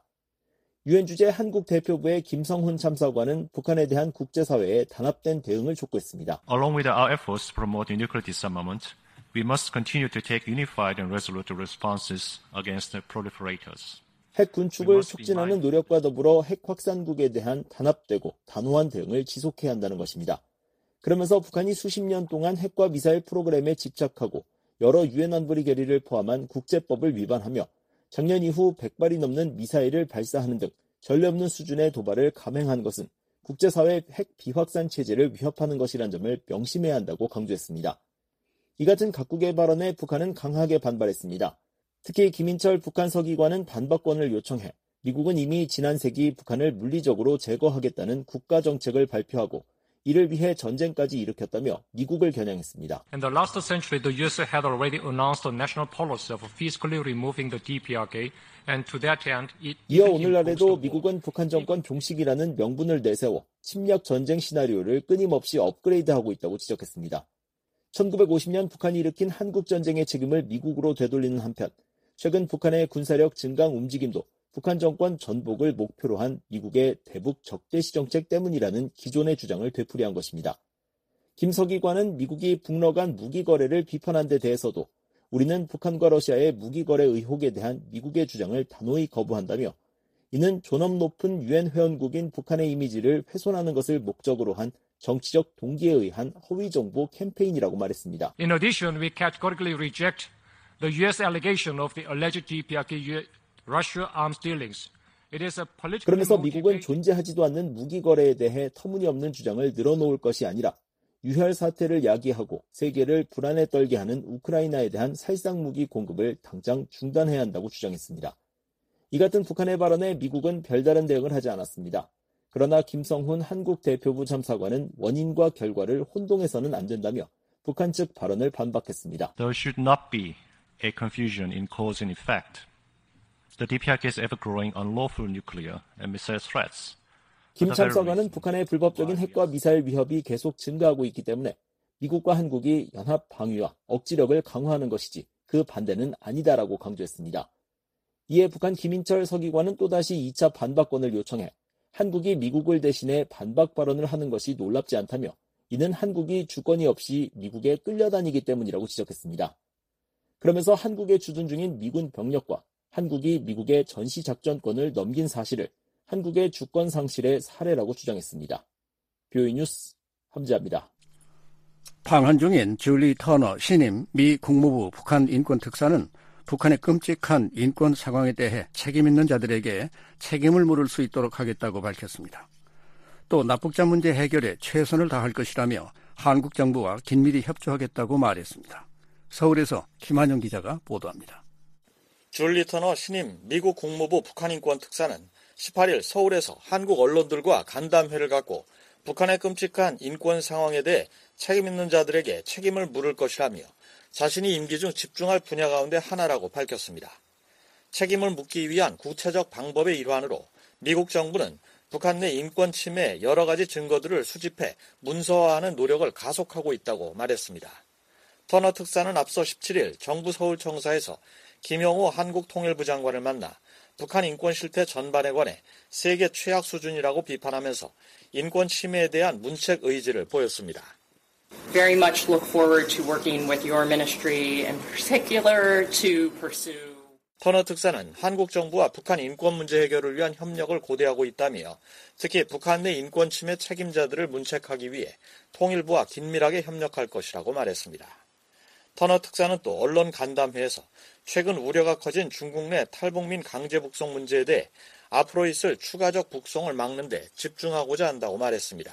유엔 주재 한국 대표부의 김성훈 참사관은 북한에 대한 국제사회의 단합된 대응을 촉구했습니다. Along with our efforts to promote nuclear disarmament, we must continue to take unified and resolute responses against the proliferators. 핵 군축을 촉진하는 노력과 더불어 핵 확산국에 대한 단합되고 단호한 대응을 지속해야 한다는 것입니다. 그러면서 북한이 수십 년 동안 핵과 미사일 프로그램에 집착하고 여러 유엔 안보리 결의를 포함한 국제법을 위반하며 작년 이후 100발이 넘는 미사일을 발사하는 등 전례 없는 수준의 도발을 감행한 것은 국제사회 핵 비확산 체제를 위협하는 것이란 점을 명심해야 한다고 강조했습니다. 이 같은 각국의 발언에 북한은 강하게 반발했습니다. 특히 김인철 북한 서기관은 반박권을 요청해 미국은 이미 지난 세기 북한을 물리적으로 제거하겠다는 국가정책을 발표하고 이를 위해 전쟁까지 일으켰다며 미국을 겨냥했습니다. In the last century, the U.S. had already announced a national policy of physically removing the DPRK, and to that end, 이어 오늘날에도 미국은 북한 정권 종식이라는 명분을 내세워 침략 전쟁 시나리오를 끊임없이 업그레이드하고 있다고 지적했습니다. 1950년 북한이 일으킨 한국전쟁의 책임을 미국으로 되돌리는 한편 최근 북한의 군사력 증강 움직임도 북한 정권 전복을 목표로 한 미국의 대북 적대시 정책 때문이라는 기존의 주장을 되풀이한 것입니다. 김 서기관은 미국이 북러 간 무기 거래를 비판한 데 대해서도 우리는 북한과 러시아의 무기 거래 의혹에 대한 미국의 주장을 단호히 거부한다며 이는 존엄 높은 유엔 회원국인 북한의 이미지를 훼손하는 것을 목적으로 한 정치적 동기에 의한 허위 정보 캠페인이라고 말했습니다. In addition, we categorically reject the U.S. allegation of the alleged DPRK Russia arms dealings. It is a political. 그러면서 미국은 존재하지도 않는 무기 거래에 대해 터무니없는 주장을 늘어놓을 것이 아니라 유혈 사태를 야기하고 세계를 불안에 떨게 하는 우크라이나에 대한 살상 무기 공급을 당장 중단해야 한다고 주장했습니다. 이 같은 북한의 발언에 미국은 별다른 대응을 하지 않았습니다. 그러나 김성훈 한국 대표부 참사관은 원인과 결과를 혼동해서는 안 된다며 북한 측 발언을 반박했습니다. There should not be a confusion in cause and effect. The DPRK's ever-growing unlawful nuclear and missile threats. 김 참사관은 북한의 불법적인 핵과 미사일 위협이 계속 증가하고 있기 때문에 미국과 한국이 연합 방위와 억지력을 강화하는 것이지 그 반대는 아니다라고 강조했습니다. 이에 북한 김인철 서기관은 또다시 2차 반박권을 요청해 한국이 미국을 대신해 반박 발언을 하는 것이 놀랍지 않다며 이는 한국이 주권이 없이 미국에 끌려다니기 때문이라고 지적했습니다. 그러면서 한국에 주둔 중인 미군 병력과 한국이 미국의 전시작전권을 넘긴 사실을 한국의 주권 상실의 사례라고 주장했습니다. 뷰이 뉴스 함지아입니다. 방한 중인 줄리 터너 신임 미 국무부 북한 인권특사는 북한의 끔찍한 인권 상황에 대해 책임 있는 자들에게 책임을 물을 수 있도록 하겠다고 밝혔습니다. 또 납북자 문제 해결에 최선을 다할 것이라며 한국 정부와 긴밀히 협조하겠다고 말했습니다. 서울에서 김한영 기자가 보도합니다. 줄리 터너 신임 미국 국무부 북한인권 특사는 18일 서울에서 한국 언론들과 간담회를 갖고 북한의 끔찍한 인권 상황에 대해 책임 있는 자들에게 책임을 물을 것이라며 자신이 임기 중 집중할 분야 가운데 하나라고 밝혔습니다. 책임을 묻기 위한 구체적 방법의 일환으로 미국 정부는 북한 내 인권 침해의 여러 가지 증거들을 수집해 문서화하는 노력을 가속하고 있다고 말했습니다. 터너 특사는 앞서 17일 정부 서울청사에서 김영호 한국통일부 장관을 만나 북한 인권 실태 전반에 관해 세계 최악 수준이라고 비판하면서 인권 침해에 대한 문책 의지를 보였습니다. Very much look forward to working with your ministry in particular to pursue. 터너 특사는 한국 정부와 북한 인권 문제 해결을 위한 협력을 고대하고 있다며 특히 북한 내 인권 침해 책임자들을 문책하기 위해 통일부와 긴밀하게 협력할 것이라고 말했습니다. 터너 특사는 또 언론 간담회에서 최근 우려가 커진 중국 내 탈북민 강제 북송 문제에 대해 앞으로 있을 추가적 북송을 막는 데 집중하고자 한다고 말했습니다.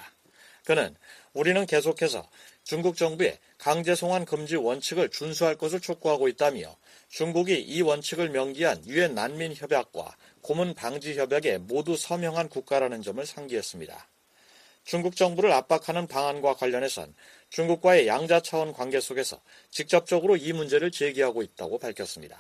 그는 우리는 계속해서 중국 정부의 강제 송환 금지 원칙을 준수할 것을 촉구하고 있다며 중국이 이 원칙을 명기한 유엔 난민협약과 고문 방지 협약에 모두 서명한 국가라는 점을 상기했습니다. 중국 정부를 압박하는 방안과 관련해선 중국과의 양자 차원 관계 속에서 직접적으로 이 문제를 제기하고 있다고 밝혔습니다.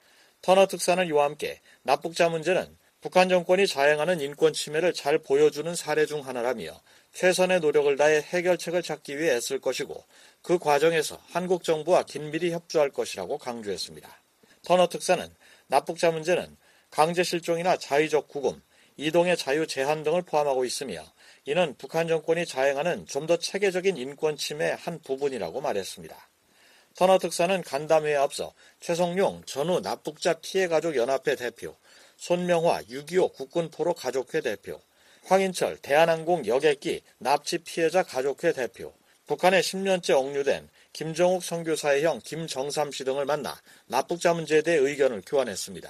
터너 특사는 이와 함께 납북자 문제는 북한 정권이 자행하는 인권 침해를 잘 보여주는 사례 중 하나라며 최선의 노력을 다해 해결책을 찾기 위해 애쓸 것이고 그 과정에서 한국 정부와 긴밀히 협조할 것이라고 강조했습니다. 터너 특사는 납북자 문제는 강제 실종이나 자의적 구금, 이동의 자유 제한 등을 포함하고 있으며 이는 북한 정권이 자행하는 좀 더 체계적인 인권 침해의 한 부분이라고 말했습니다. 터너 특사는 간담회에 앞서 최성룡 전후 납북자 피해가족 연합회 대표, 손명화 6.25 국군포로 가족회 대표, 황인철 대한항공 여객기 납치 피해자 가족회 대표, 북한에 10년째 억류된 김정욱 선교사의 형 김정삼 씨 등을 만나 납북자 문제에 대해 의견을 교환했습니다.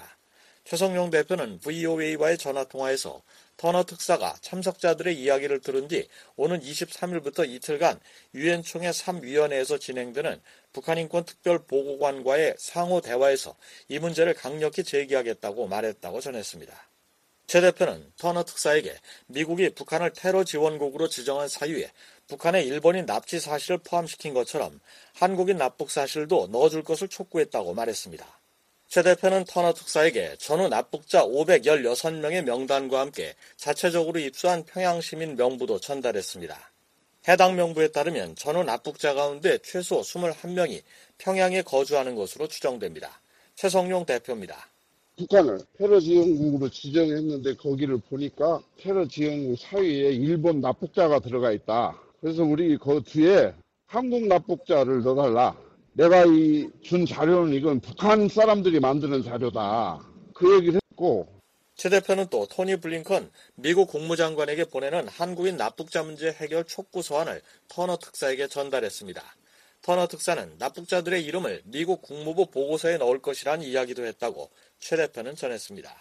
최성룡 대표는 VOA와의 전화통화에서 터너 특사가 참석자들의 이야기를 들은 뒤 오는 23일부터 이틀간 유엔 총회 3위원회에서 진행되는 북한 인권 특별 보고관과의 상호 대화에서 이 문제를 강력히 제기하겠다고 말했다고 전했습니다. 최 대표는 터너 특사에게 미국이 북한을 테러 지원국으로 지정한 사유에 북한의 일본인 납치 사실을 포함시킨 것처럼 한국인 납북 사실도 넣어줄 것을 촉구했다고 말했습니다. 최 대표는 터너 특사에게 전후 납북자 516명의 명단과 함께 자체적으로 입수한 평양시민 명부도 전달했습니다. 해당 명부에 따르면 전후 납북자 가운데 최소 21명이 평양에 거주하는 것으로 추정됩니다. 최성룡 대표입니다. 북한을 테러 지원국으로 지정했는데 거기를 보니까 테러 지원국 사이에 일본 납북자가 들어가 있다. 그래서 우리 그 뒤에 한국 납북자를 넣어달라. 내가 준 자료는 이건 북한 사람들이 만드는 자료다. 그 얘기를 했고. 최 대표는 또 토니 블링컨 미국 국무장관에게 보내는 한국인 납북자 문제 해결 촉구 서한을 터너 특사에게 전달했습니다. 터너 특사는 납북자들의 이름을 미국 국무부 보고서에 넣을 것이라는 이야기도 했다고 최 대표는 전했습니다.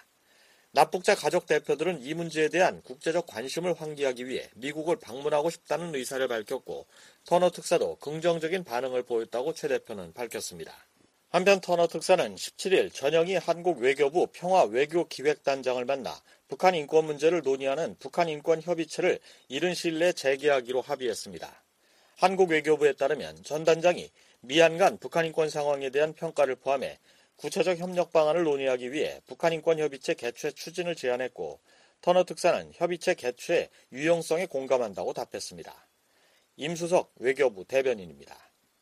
납북자 가족 대표들은 이 문제에 대한 국제적 관심을 환기하기 위해 미국을 방문하고 싶다는 의사를 밝혔고 터너 특사도 긍정적인 반응을 보였다고 최 대표는 밝혔습니다. 한편 터너 특사는 17일 전영희 한국 외교부 평화외교기획단장을 만나 북한 인권 문제를 논의하는 북한 인권 협의체를 이른 시일 내에 재개하기로 합의했습니다. 한국 외교부에 따르면 전 단장이 미얀 간 북한 인권 상황에 대한 평가를 포함해 구체적 협력 방안을 논의하기 위해 북한인권협의체 개최 추진을 제안했고 터너 특사는 협의체 개최의 유용성에 공감한다고 답했습니다. 임수석 외교부 대변인입니다.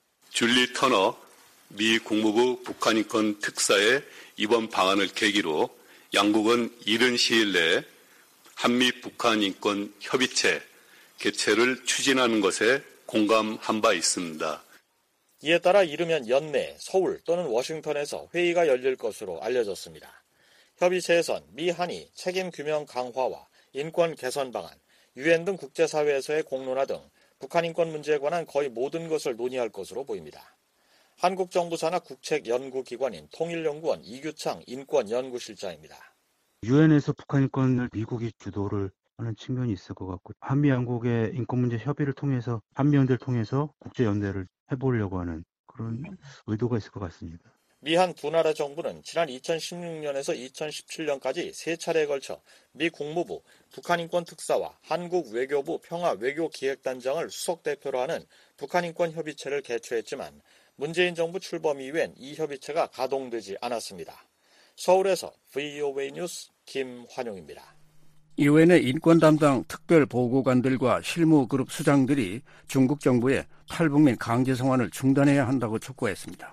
줄리 터너 미 국무부 북한인권 특사의 이번 방안을 계기로 양국은 이른 시일 내에 한미 북한인권 협의체 개최를 추진하는 것에 공감한 바 있습니다. 이에 따라 이르면 연내, 서울 또는 워싱턴에서 회의가 열릴 것으로 알려졌습니다. 협의체에선 미한이 책임 규명 강화와 인권 개선 방안, 유엔 등 국제사회에서의 공론화 등 북한 인권 문제에 관한 거의 모든 것을 논의할 것으로 보입니다. 한국 정부 산하 국책연구기관인 통일연구원 이규창 인권연구실장입니다. 유엔에서 북한 인권을 미국이 주도를 하는 측면이 있을 것 같고 한미 양국의 인권 문제 협의를 통해서 한미 연대를 통해서 국제 연대를 해보려고 하는 그런 의도가 있을 것 같습니다. 미한 두 나라 정부는 지난 2016년에서 2017년까지 3차례에 걸쳐 미 국무부, 북한인권특사와 한국 외교부 평화외교기획단장을 수석대표로 하는 북한인권협의체를 개최했지만 문재인 정부 출범 이후엔 이 협의체가 가동되지 않았습니다. 서울에서 VOA 뉴스 김환용입니다. 유엔의 인권 담당 특별 보고관들과 실무그룹 수장들이 중국 정부에 탈북민 강제 송환을 중단해야 한다고 촉구했습니다.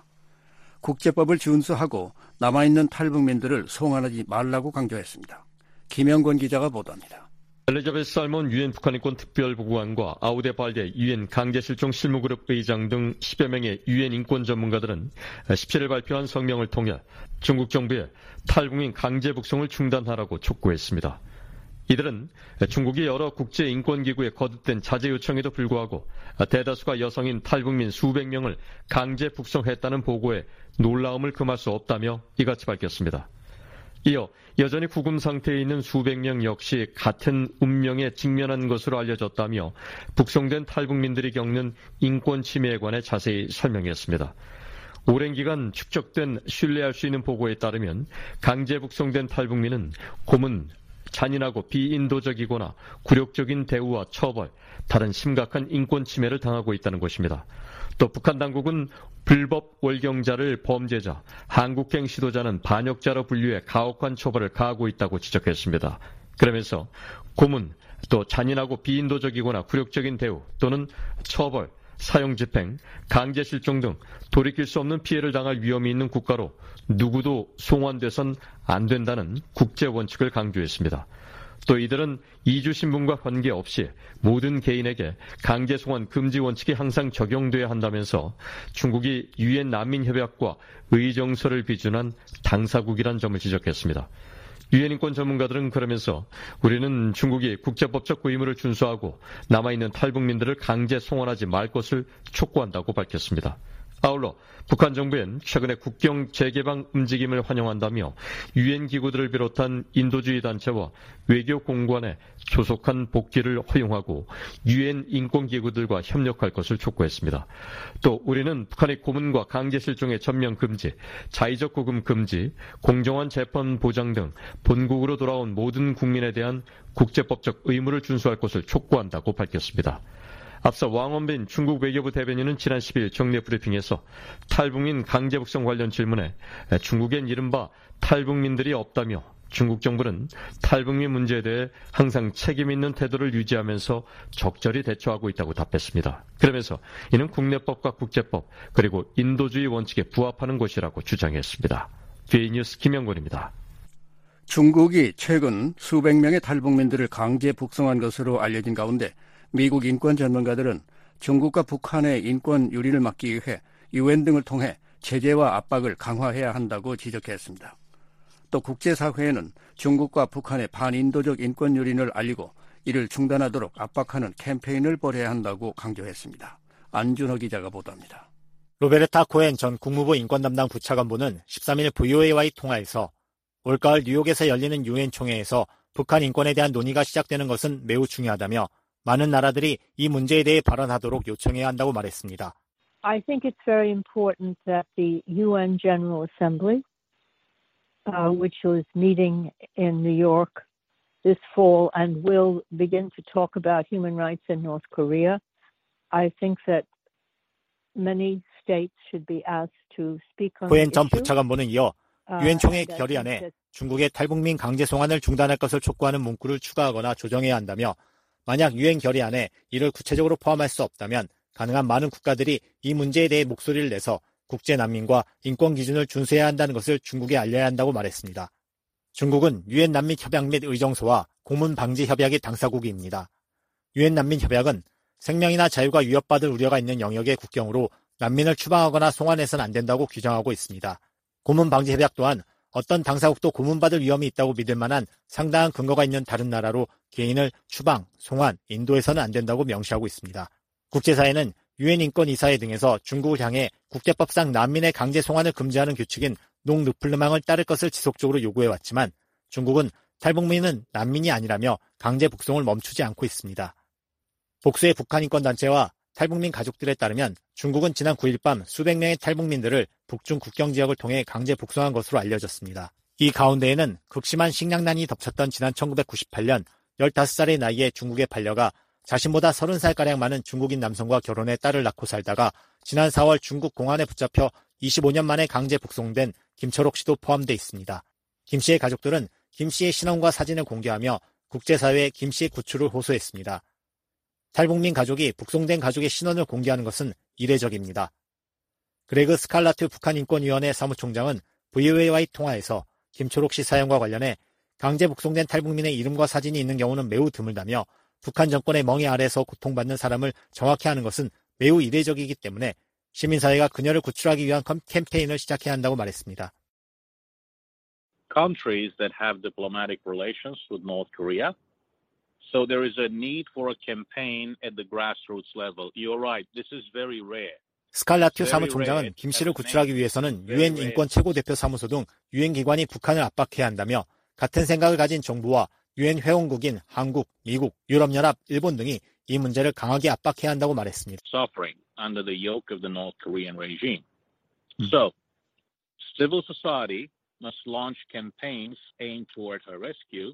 국제법을 준수하고 남아있는 탈북민들을 송환하지 말라고 강조했습니다. 김영권 기자가 보도합니다. 엘리자베스 살몬 유엔 북한인권 특별보고관과 아우데 발데 유엔 강제실종 실무그룹 의장 등 10여 명의 유엔 인권 전문가들은 17일 발표한 성명을 통해 중국 정부에 탈북민 강제 북송을 중단하라고 촉구했습니다. 이들은 중국이 여러 국제인권기구에 거듭된 자제 요청에도 불구하고 대다수가 여성인 탈북민 수백 명을 강제 북송했다는 보고에 놀라움을 금할 수 없다며 이같이 밝혔습니다. 이어 여전히 구금 상태에 있는 수백 명 역시 같은 운명에 직면한 것으로 알려졌다며 북송된 탈북민들이 겪는 인권 침해에 관해 자세히 설명했습니다. 오랜 기간 축적된 신뢰할 수 있는 보고에 따르면 강제 북송된 탈북민은 고문, 잔인하고 비인도적이거나 굴욕적인 대우와 처벌, 다른 심각한 인권 침해를 당하고 있다는 것입니다. 또 북한 당국은 불법 월경자를 범죄자, 한국행 시도자는 반역자로 분류해 가혹한 처벌을 가하고 있다고 지적했습니다. 그러면서 고문, 또 잔인하고 비인도적이거나 굴욕적인 대우 또는 처벌, 사형집행, 강제실종 등 돌이킬 수 없는 피해를 당할 위험이 있는 국가로 누구도 송환돼선 안 된다는 국제원칙을 강조했습니다. 또 이들은 이주신분과 관계없이 모든 개인에게 강제 송환 금지 원칙이 항상 적용돼야 한다면서 중국이 유엔 난민협약과 의정서를 비준한 당사국이란 점을 지적했습니다. 유엔 인권 전문가들은 그러면서 우리는 중국이 국제법적 의무를 준수하고 남아있는 탈북민들을 강제 송환하지 말 것을 촉구한다고 밝혔습니다. 아울러 북한 정부엔 최근에 국경 재개방 움직임을 환영한다며 유엔 기구들을 비롯한 인도주의 단체와 외교 공관에 조속한 복귀를 허용하고 유엔 인권 기구들과 협력할 것을 촉구했습니다. 또 우리는 북한의 고문과 강제 실종의 전면 금지, 자의적 구금 금지, 공정한 재판 보장 등 본국으로 돌아온 모든 국민에 대한 국제법적 의무를 준수할 것을 촉구한다고 밝혔습니다. 앞서 왕원빈 중국 외교부 대변인은 지난 10일 정례 브리핑에서 탈북민 강제 북송 관련 질문에 중국엔 이른바 탈북민들이 없다며 중국 정부는 탈북민 문제에 대해 항상 책임 있는 태도를 유지하면서 적절히 대처하고 있다고 답했습니다. 그러면서 이는 국내법과 국제법 그리고 인도주의 원칙에 부합하는 것이라고 주장했습니다. VOA 뉴스 김영권입니다. 중국이 최근 수백 명의 탈북민들을 강제 북송한 것으로 알려진 가운데 미국 인권 전문가들은 중국과 북한의 인권 유린을 막기 위해 유엔 등을 통해 제재와 압박을 강화해야 한다고 지적했습니다. 또 국제사회에는 중국과 북한의 반인도적 인권 유린을 알리고 이를 중단하도록 압박하는 캠페인을 벌여야 한다고 강조했습니다. 안준호 기자가 보도합니다. 로베르타 코엔 전 국무부 인권 담당 부차관보는 13일 VOA와의 통화에서 올가을 뉴욕에서 열리는 유엔 총회에서 북한 인권에 대한 논의가 시작되는 것은 매우 중요하다며 많은 나라들이 이 문제에 대해 발언하도록 요청해야 한다고 말했습니다. I think it's very important that the UN General Assembly, which was meeting in New York this fall and will begin to talk about human rights in North Korea, I think that many states should be asked to speak on the 코엔 전 issue. 부차관보는 이어 유엔 총회 결의안에 중국의 탈북민 강제 송환을 중단할 것을 촉구하는 문구를 추가하거나 조정해야 한다며 만약 유엔 결의안에 이를 구체적으로 포함할 수 없다면 가능한 많은 국가들이 이 문제에 대해 목소리를 내서 국제난민과 인권 기준을 준수해야 한다는 것을 중국에 알려야 한다고 말했습니다. 중국은 유엔 난민 협약 및 의정서와 고문 방지 협약의 당사국입니다. 유엔 난민 협약은 생명이나 자유가 위협받을 우려가 있는 영역의 국경으로 난민을 추방하거나 송환해서는 안 된다고 규정하고 있습니다. 고문 방지 협약 또한 어떤 당사국도 고문받을 위험이 있다고 믿을 만한 상당한 근거가 있는 다른 나라로 개인을 추방, 송환, 인도해서는 안 된다고 명시하고 있습니다. 국제사회는 유엔 인권이사회 등에서 중국을 향해 국제법상 난민의 강제 송환을 금지하는 규칙인 농르플르망을 따를 것을 지속적으로 요구해왔지만 중국은 탈북민은 난민이 아니라며 강제 북송을 멈추지 않고 있습니다. 복수의 북한 인권단체와 탈북민 가족들에 따르면 중국은 지난 9일 밤 수백 명의 탈북민들을 북중 국경 지역을 통해 강제 북송한 것으로 알려졌습니다. 이 가운데에는 극심한 식량난이 덮쳤던 지난 1998년 15살의 나이에 중국에 팔려가 자신보다 30살가량 많은 중국인 남성과 결혼해 딸을 낳고 살다가 지난 4월 중국 공안에 붙잡혀 25년 만에 강제 북송된 김철옥 씨도 포함되어 있습니다. 김 씨의 가족들은 김 씨의 신원과 사진을 공개하며 국제사회에 김 씨의 구출을 호소했습니다. 탈북민 가족이 북송된 가족의 신원을 공개하는 것은 이례적입니다. 그레그 스칼라트 북한인권위원회 사무총장은 VOA와의 통화에서 김철옥 씨 사연과 관련해 강제 북송된 탈북민의 이름과 사진이 있는 경우는 매우 드물다며 북한 정권의 멍에 아래서 고통받는 사람을 정확히 하는 것은 매우 이례적이기 때문에 시민사회가 그녀를 구출하기 위한 캠페인을 시작해야 한다고 말했습니다. Countries that have diplomatic relations with North Korea. So there is a need for a campaign at the grassroots level. You're right. This is very rare. 스칼라튜 사무총장은 김 씨를 구출하기 위해서는 유엔 인권 최고대표 사무소 등 유엔 기관이 북한을 압박해야 한다며 같은 생각을 가진 정부와 유엔 회원국인 한국, 미국, 유럽연합, 일본 등이 이 문제를 강하게 압박해야 한다고 말했습니다. Suffering under the yoke of the North Korean regime. So, civil society must launch campaigns aimed toward her rescue.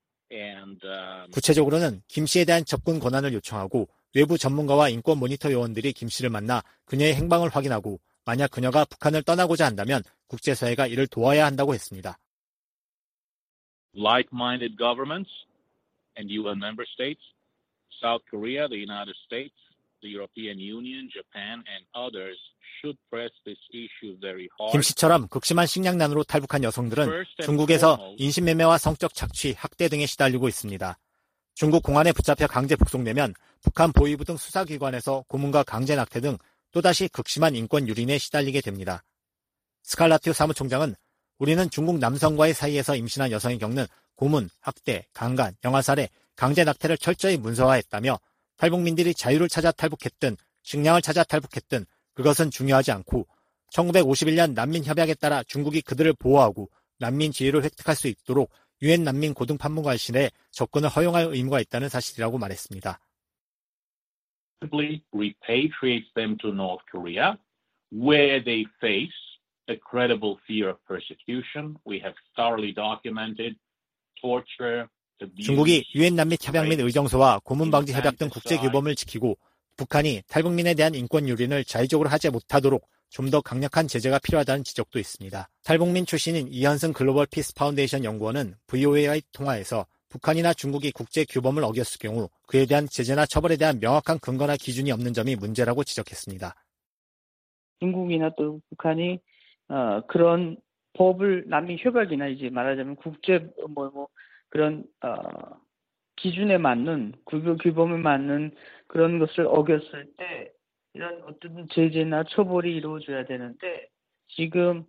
구체적으로는 김 씨에 대한 접근 권한을 요청하고 외부 전문가와 인권 모니터 요원들이 김 씨를 만나 그녀의 행방을 확인하고 만약 그녀가 북한을 떠나고자 한다면 국제사회가 이를 도와야 한다고 했습니다. Like-minded governments and UN member states, South Korea, the United States, the European Union, Japan, and others should press this issue very hard. 김 씨처럼 극심한 식량난으로 탈북한 여성들은 중국에서 인신매매와 성적 착취, 학대 등에 시달리고 있습니다. 중국 공안에 붙잡혀 강제 북송되면 북한 보위부 등 수사기관에서 고문과 강제 낙태 등 또다시 극심한 인권 유린에 시달리게 됩니다. 스칼라튜 사무총장은 우리는 중국 남성과의 사이에서 임신한 여성이 겪는 고문, 학대, 강간, 영아살해, 강제 낙태를 철저히 문서화했다며 탈북민들이 자유를 찾아 탈북했든 식량을 찾아 탈북했든 그것은 중요하지 않고 1951년 난민협약에 따라 중국이 그들을 보호하고 난민 지위를 획득할 수 있도록 유엔 난민 고등판문관실에 접근을 허용할 의무가 있다는 사실이라고 말했습니다. Simply repatriate them to North Korea, where they face a credible fear of persecution. We have thoroughly documented torture. 중국이 유엔 난민 협약 및 의정서와 고문 방지 협약 등 국제 규범을 지키고 북한이 탈북민에 대한 인권 유린을 자의적으로 하지 못하도록 좀 더 강력한 제재가 필요하다는 지적도 있습니다. 탈북민 출신인 이현승 글로벌 피스 파운데이션 연구원은 VOA와의 통화에서 북한이나 중국이 국제 규범을 어겼을 경우 그에 대한 제재나 처벌에 대한 명확한 근거나 기준이 없는 점이 문제라고 지적했습니다. 중국이나 또 북한이 그런 법을 난민 협약이나 이제 말하자면 국제 그런 기준에 맞는 규범에 맞는 그런 것을 어겼을 때 이런 어떤 제재나 처벌이 이루어져야 되는데 지금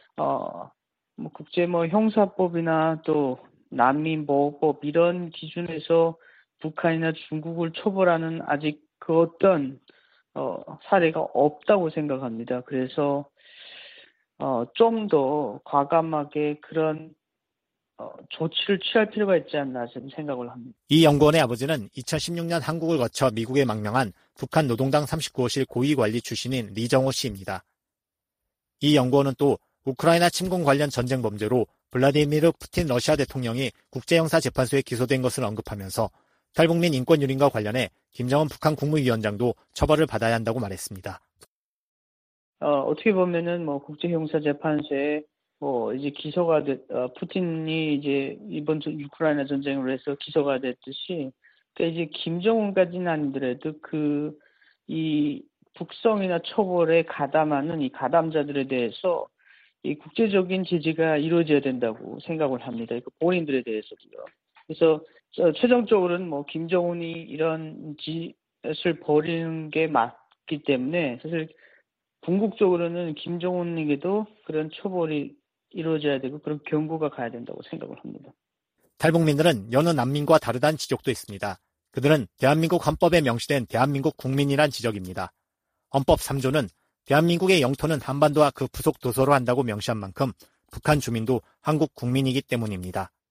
국제 형사법이나 또 난민 보호법 이런 기준에서 북한이나 중국을 처벌하는 아직 그 어떤 사례가 없다고 생각합니다. 그래서 좀 더 과감하게 그런 조치를 취할 필요가 있지 않나 저는 생각을 합니다. 이 연구원의 아버지는 2016년 한국을 거쳐 미국에 망명한 북한 노동당 39호실 고위관리 출신인 리정호 씨입니다. 이 연구원은 또 우크라이나 침공 관련 전쟁 범죄로 블라디미르 푸틴 러시아 대통령이 국제형사재판소에 기소된 것을 언급하면서 탈북민 인권 유린과 관련해 김정은 북한 국무위원장도 처벌을 받아야 한다고 말했습니다. 어떻게 보면은 국제형사재판소에 이제 기소가 푸틴이 이제 이번 우크라이나 전쟁으로 해서 기소가 됐듯이, 그러니까 이제 김정은까지는 아니더라도 이 북송이나 처벌에 가담하는 이 가담자들에 대해서 이 국제적인 제재가 이루어져야 된다고 생각을 합니다. 본인들에 대해서도요. 그래서 최종적으로는 김정은이 이런 짓을 벌이는 게 맞기 때문에 사실 궁극적으로는 김정은에게도 그런 처벌이 이루어져야 되고 그런 경고가 가야 된다고 생각을 합니다. 탈북민들은 여느 난민과 다르다는 지적도 있습니다. 그들은 대한민국 헌법에 명시된 대한민국 국민이란 지적입니다. 헌법 3조는 대한민국의 영토는 한반도와 그 부속 도서로 한다고 명시한 만큼 북한 주민도 한국 국민이기 때문입니다.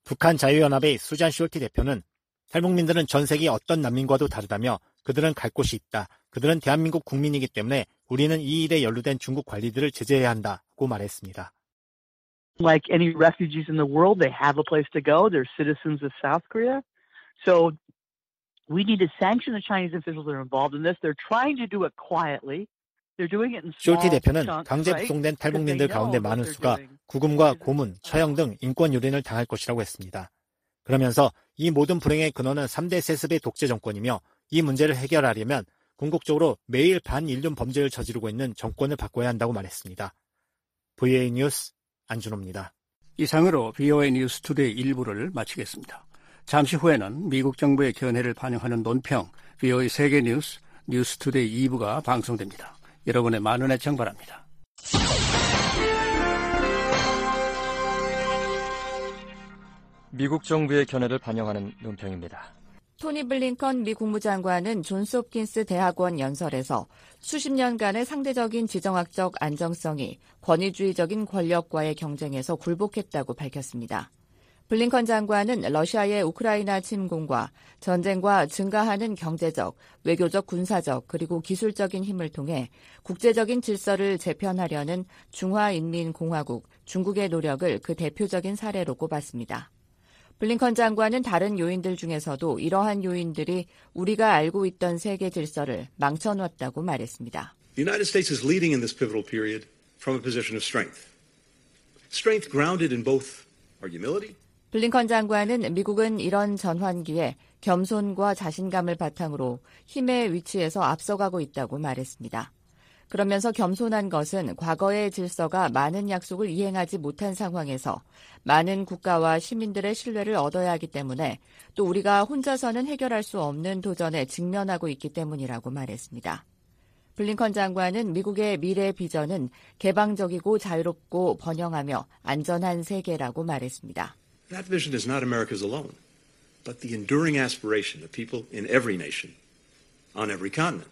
북한 자유연합의 수잔 숄티 대표는 탈북민들은 전 세계 어떤 난민과도 다르다며 그들은 갈 곳이 있다. 그들은 대한민국 국민이기 때문에 우리는 이 일에 연루된 중국 관리들을 제재해야 한다고 말했습니다. Like any refugees in the world, they have a place to go. They're citizens of South Korea. So we need to sanction the Chinese officials that are involved in this. They're trying to do it quietly. They're doing it in small 숄티 대표는 chunks, 강제 right? 북송된 탈북민들 가운데 많은 수가 구금과 고문, 처형 등 인권 유린을 당할 것이라고 했습니다. 그러면서 이 모든 불행의 근원은 3대 세습의 독재 정권이며 이 문제를 해결하려면 궁극적으로 매일 반인륜 범죄를 저지르고 있는 정권을 바꿔야 한다고 말했습니다. VOA 뉴스 안준호입니다. 이상으로 VOA 뉴스 투데이 1부를 마치겠습니다. 잠시 후에는 미국 정부의 견해를 반영하는 논평 VOA 세계 뉴스 뉴스 투데이 2부가 방송됩니다. 여러분의 많은 애청 바랍니다. 미국 정부의 견해를 반영하는 논평입니다. 토니 블링컨 미 국무장관은 존스 홉킨스 대학원 연설에서 수십 년간의 상대적인 지정학적 안정성이 권위주의적인 권력과의 경쟁에서 굴복했다고 밝혔습니다. 블링컨 장관은 러시아의 우크라이나 침공과 전쟁과 증가하는 경제적, 외교적, 군사적 그리고 기술적인 힘을 통해 국제적인 질서를 재편하려는 중화인민공화국 중국의 노력을 그 대표적인 사례로 꼽았습니다. 블링컨 장관은 다른 요인들 중에서도 이러한 요인들이 우리가 알고 있던 세계 질서를 망쳐놓았다고 말했습니다. The United States is leading in this pivotal period from a position of strength. Strength grounded in both our humility. 블링컨 장관은 미국은 이런 전환기에 겸손과 자신감을 바탕으로 힘의 위치에서 앞서가고 있다고 말했습니다. 그러면서 겸손한 것은 과거의 질서가 많은 약속을 이행하지 못한 상황에서 많은 국가와 시민들의 신뢰를 얻어야 하기 때문에 또 우리가 혼자서는 해결할 수 없는 도전에 직면하고 있기 때문이라고 말했습니다. 블링컨 장관은 미국의 미래 비전은 개방적이고 자유롭고 번영하며 안전한 세계라고 말했습니다. That vision is not America's alone, but the enduring aspiration of people in every nation, on every continent.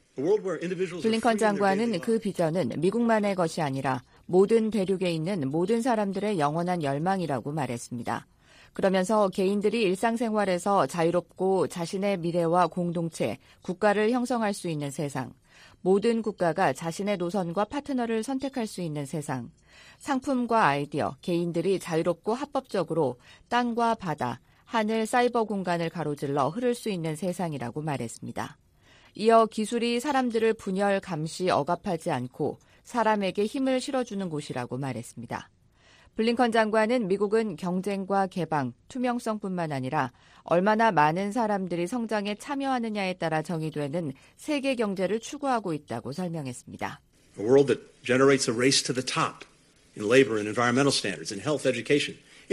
블링컨 장관은 그 비전은 미국만의 것이 아니라 모든 대륙에 있는 모든 사람들의 영원한 열망이라고 말했습니다. 그러면서 개인들이 일상생활에서 자유롭고 자신의 미래와 공동체, 국가를 형성할 수 있는 세상, 모든 국가가 자신의 노선과 파트너를 선택할 수 있는 세상, 상품과 아이디어, 개인들이 자유롭고 합법적으로 땅과 바다, 하늘, 사이버 공간을 가로질러 흐를 수 있는 세상이라고 말했습니다. 이어 기술이 사람들을 분열, 감시, 억압하지 않고 사람에게 힘을 실어주는 곳이라고 말했습니다. 블링컨 장관은 미국은 경쟁과 개방, 투명성뿐만 아니라 얼마나 많은 사람들이 성장에 참여하느냐에 따라 정의되는 세계 경제를 추구하고 있다고 설명했습니다. A world that generates a race to the top in labor and environmental standards, in health, education.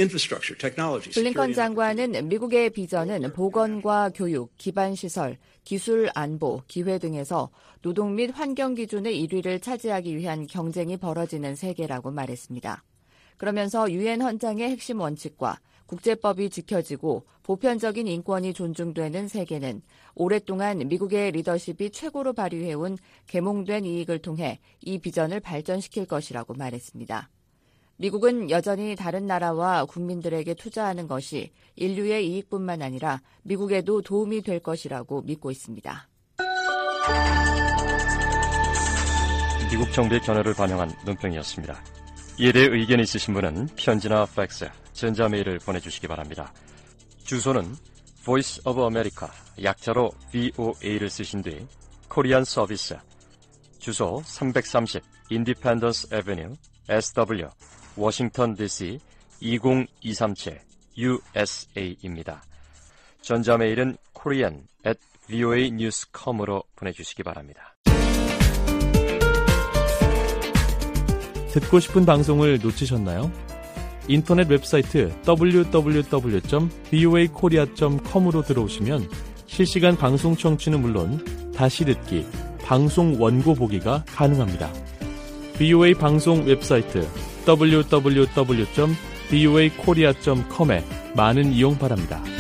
블링컨 장관은 미국의 비전은 보건과 교육, 기반시설, 기술 안보, 기회 등에서 노동 및 환경 기준의 1위를 차지하기 위한 경쟁이 벌어지는 세계라고 말했습니다. 그러면서 유엔 헌장의 핵심 원칙과 국제법이 지켜지고 보편적인 인권이 존중되는 세계는 오랫동안 미국의 리더십이 최고로 발휘해온 계몽된 이익을 통해 이 비전을 발전시킬 것이라고 말했습니다. 미국은 여전히 다른 나라와 국민들에게 투자하는 것이 인류의 이익뿐만 아니라 미국에도 도움이 될 것이라고 믿고 있습니다. 미국 정부의 견해를 반영한 논평이었습니다. 이에 대해 의견이 있으신 분은 편지나 팩스, 전자메일을 보내주시기 바랍니다. 주소는 Voice of America, 약자로 VOA를 쓰신 뒤 코리안 서비스, 주소 330 Independence Avenue, SW, 워싱턴 DC 20237 USA입니다. 전자메일은 korean@voanews.com으로 보내주시기 바랍니다. 듣고 싶은 방송을 놓치셨나요? 인터넷 웹사이트 www.voakorea.com으로 들어오시면 실시간 방송 청취는 물론 다시 듣기, 방송 원고 보기가 가능합니다. VOA 방송 웹사이트 www.voakorea.com에 많은 이용 바랍니다.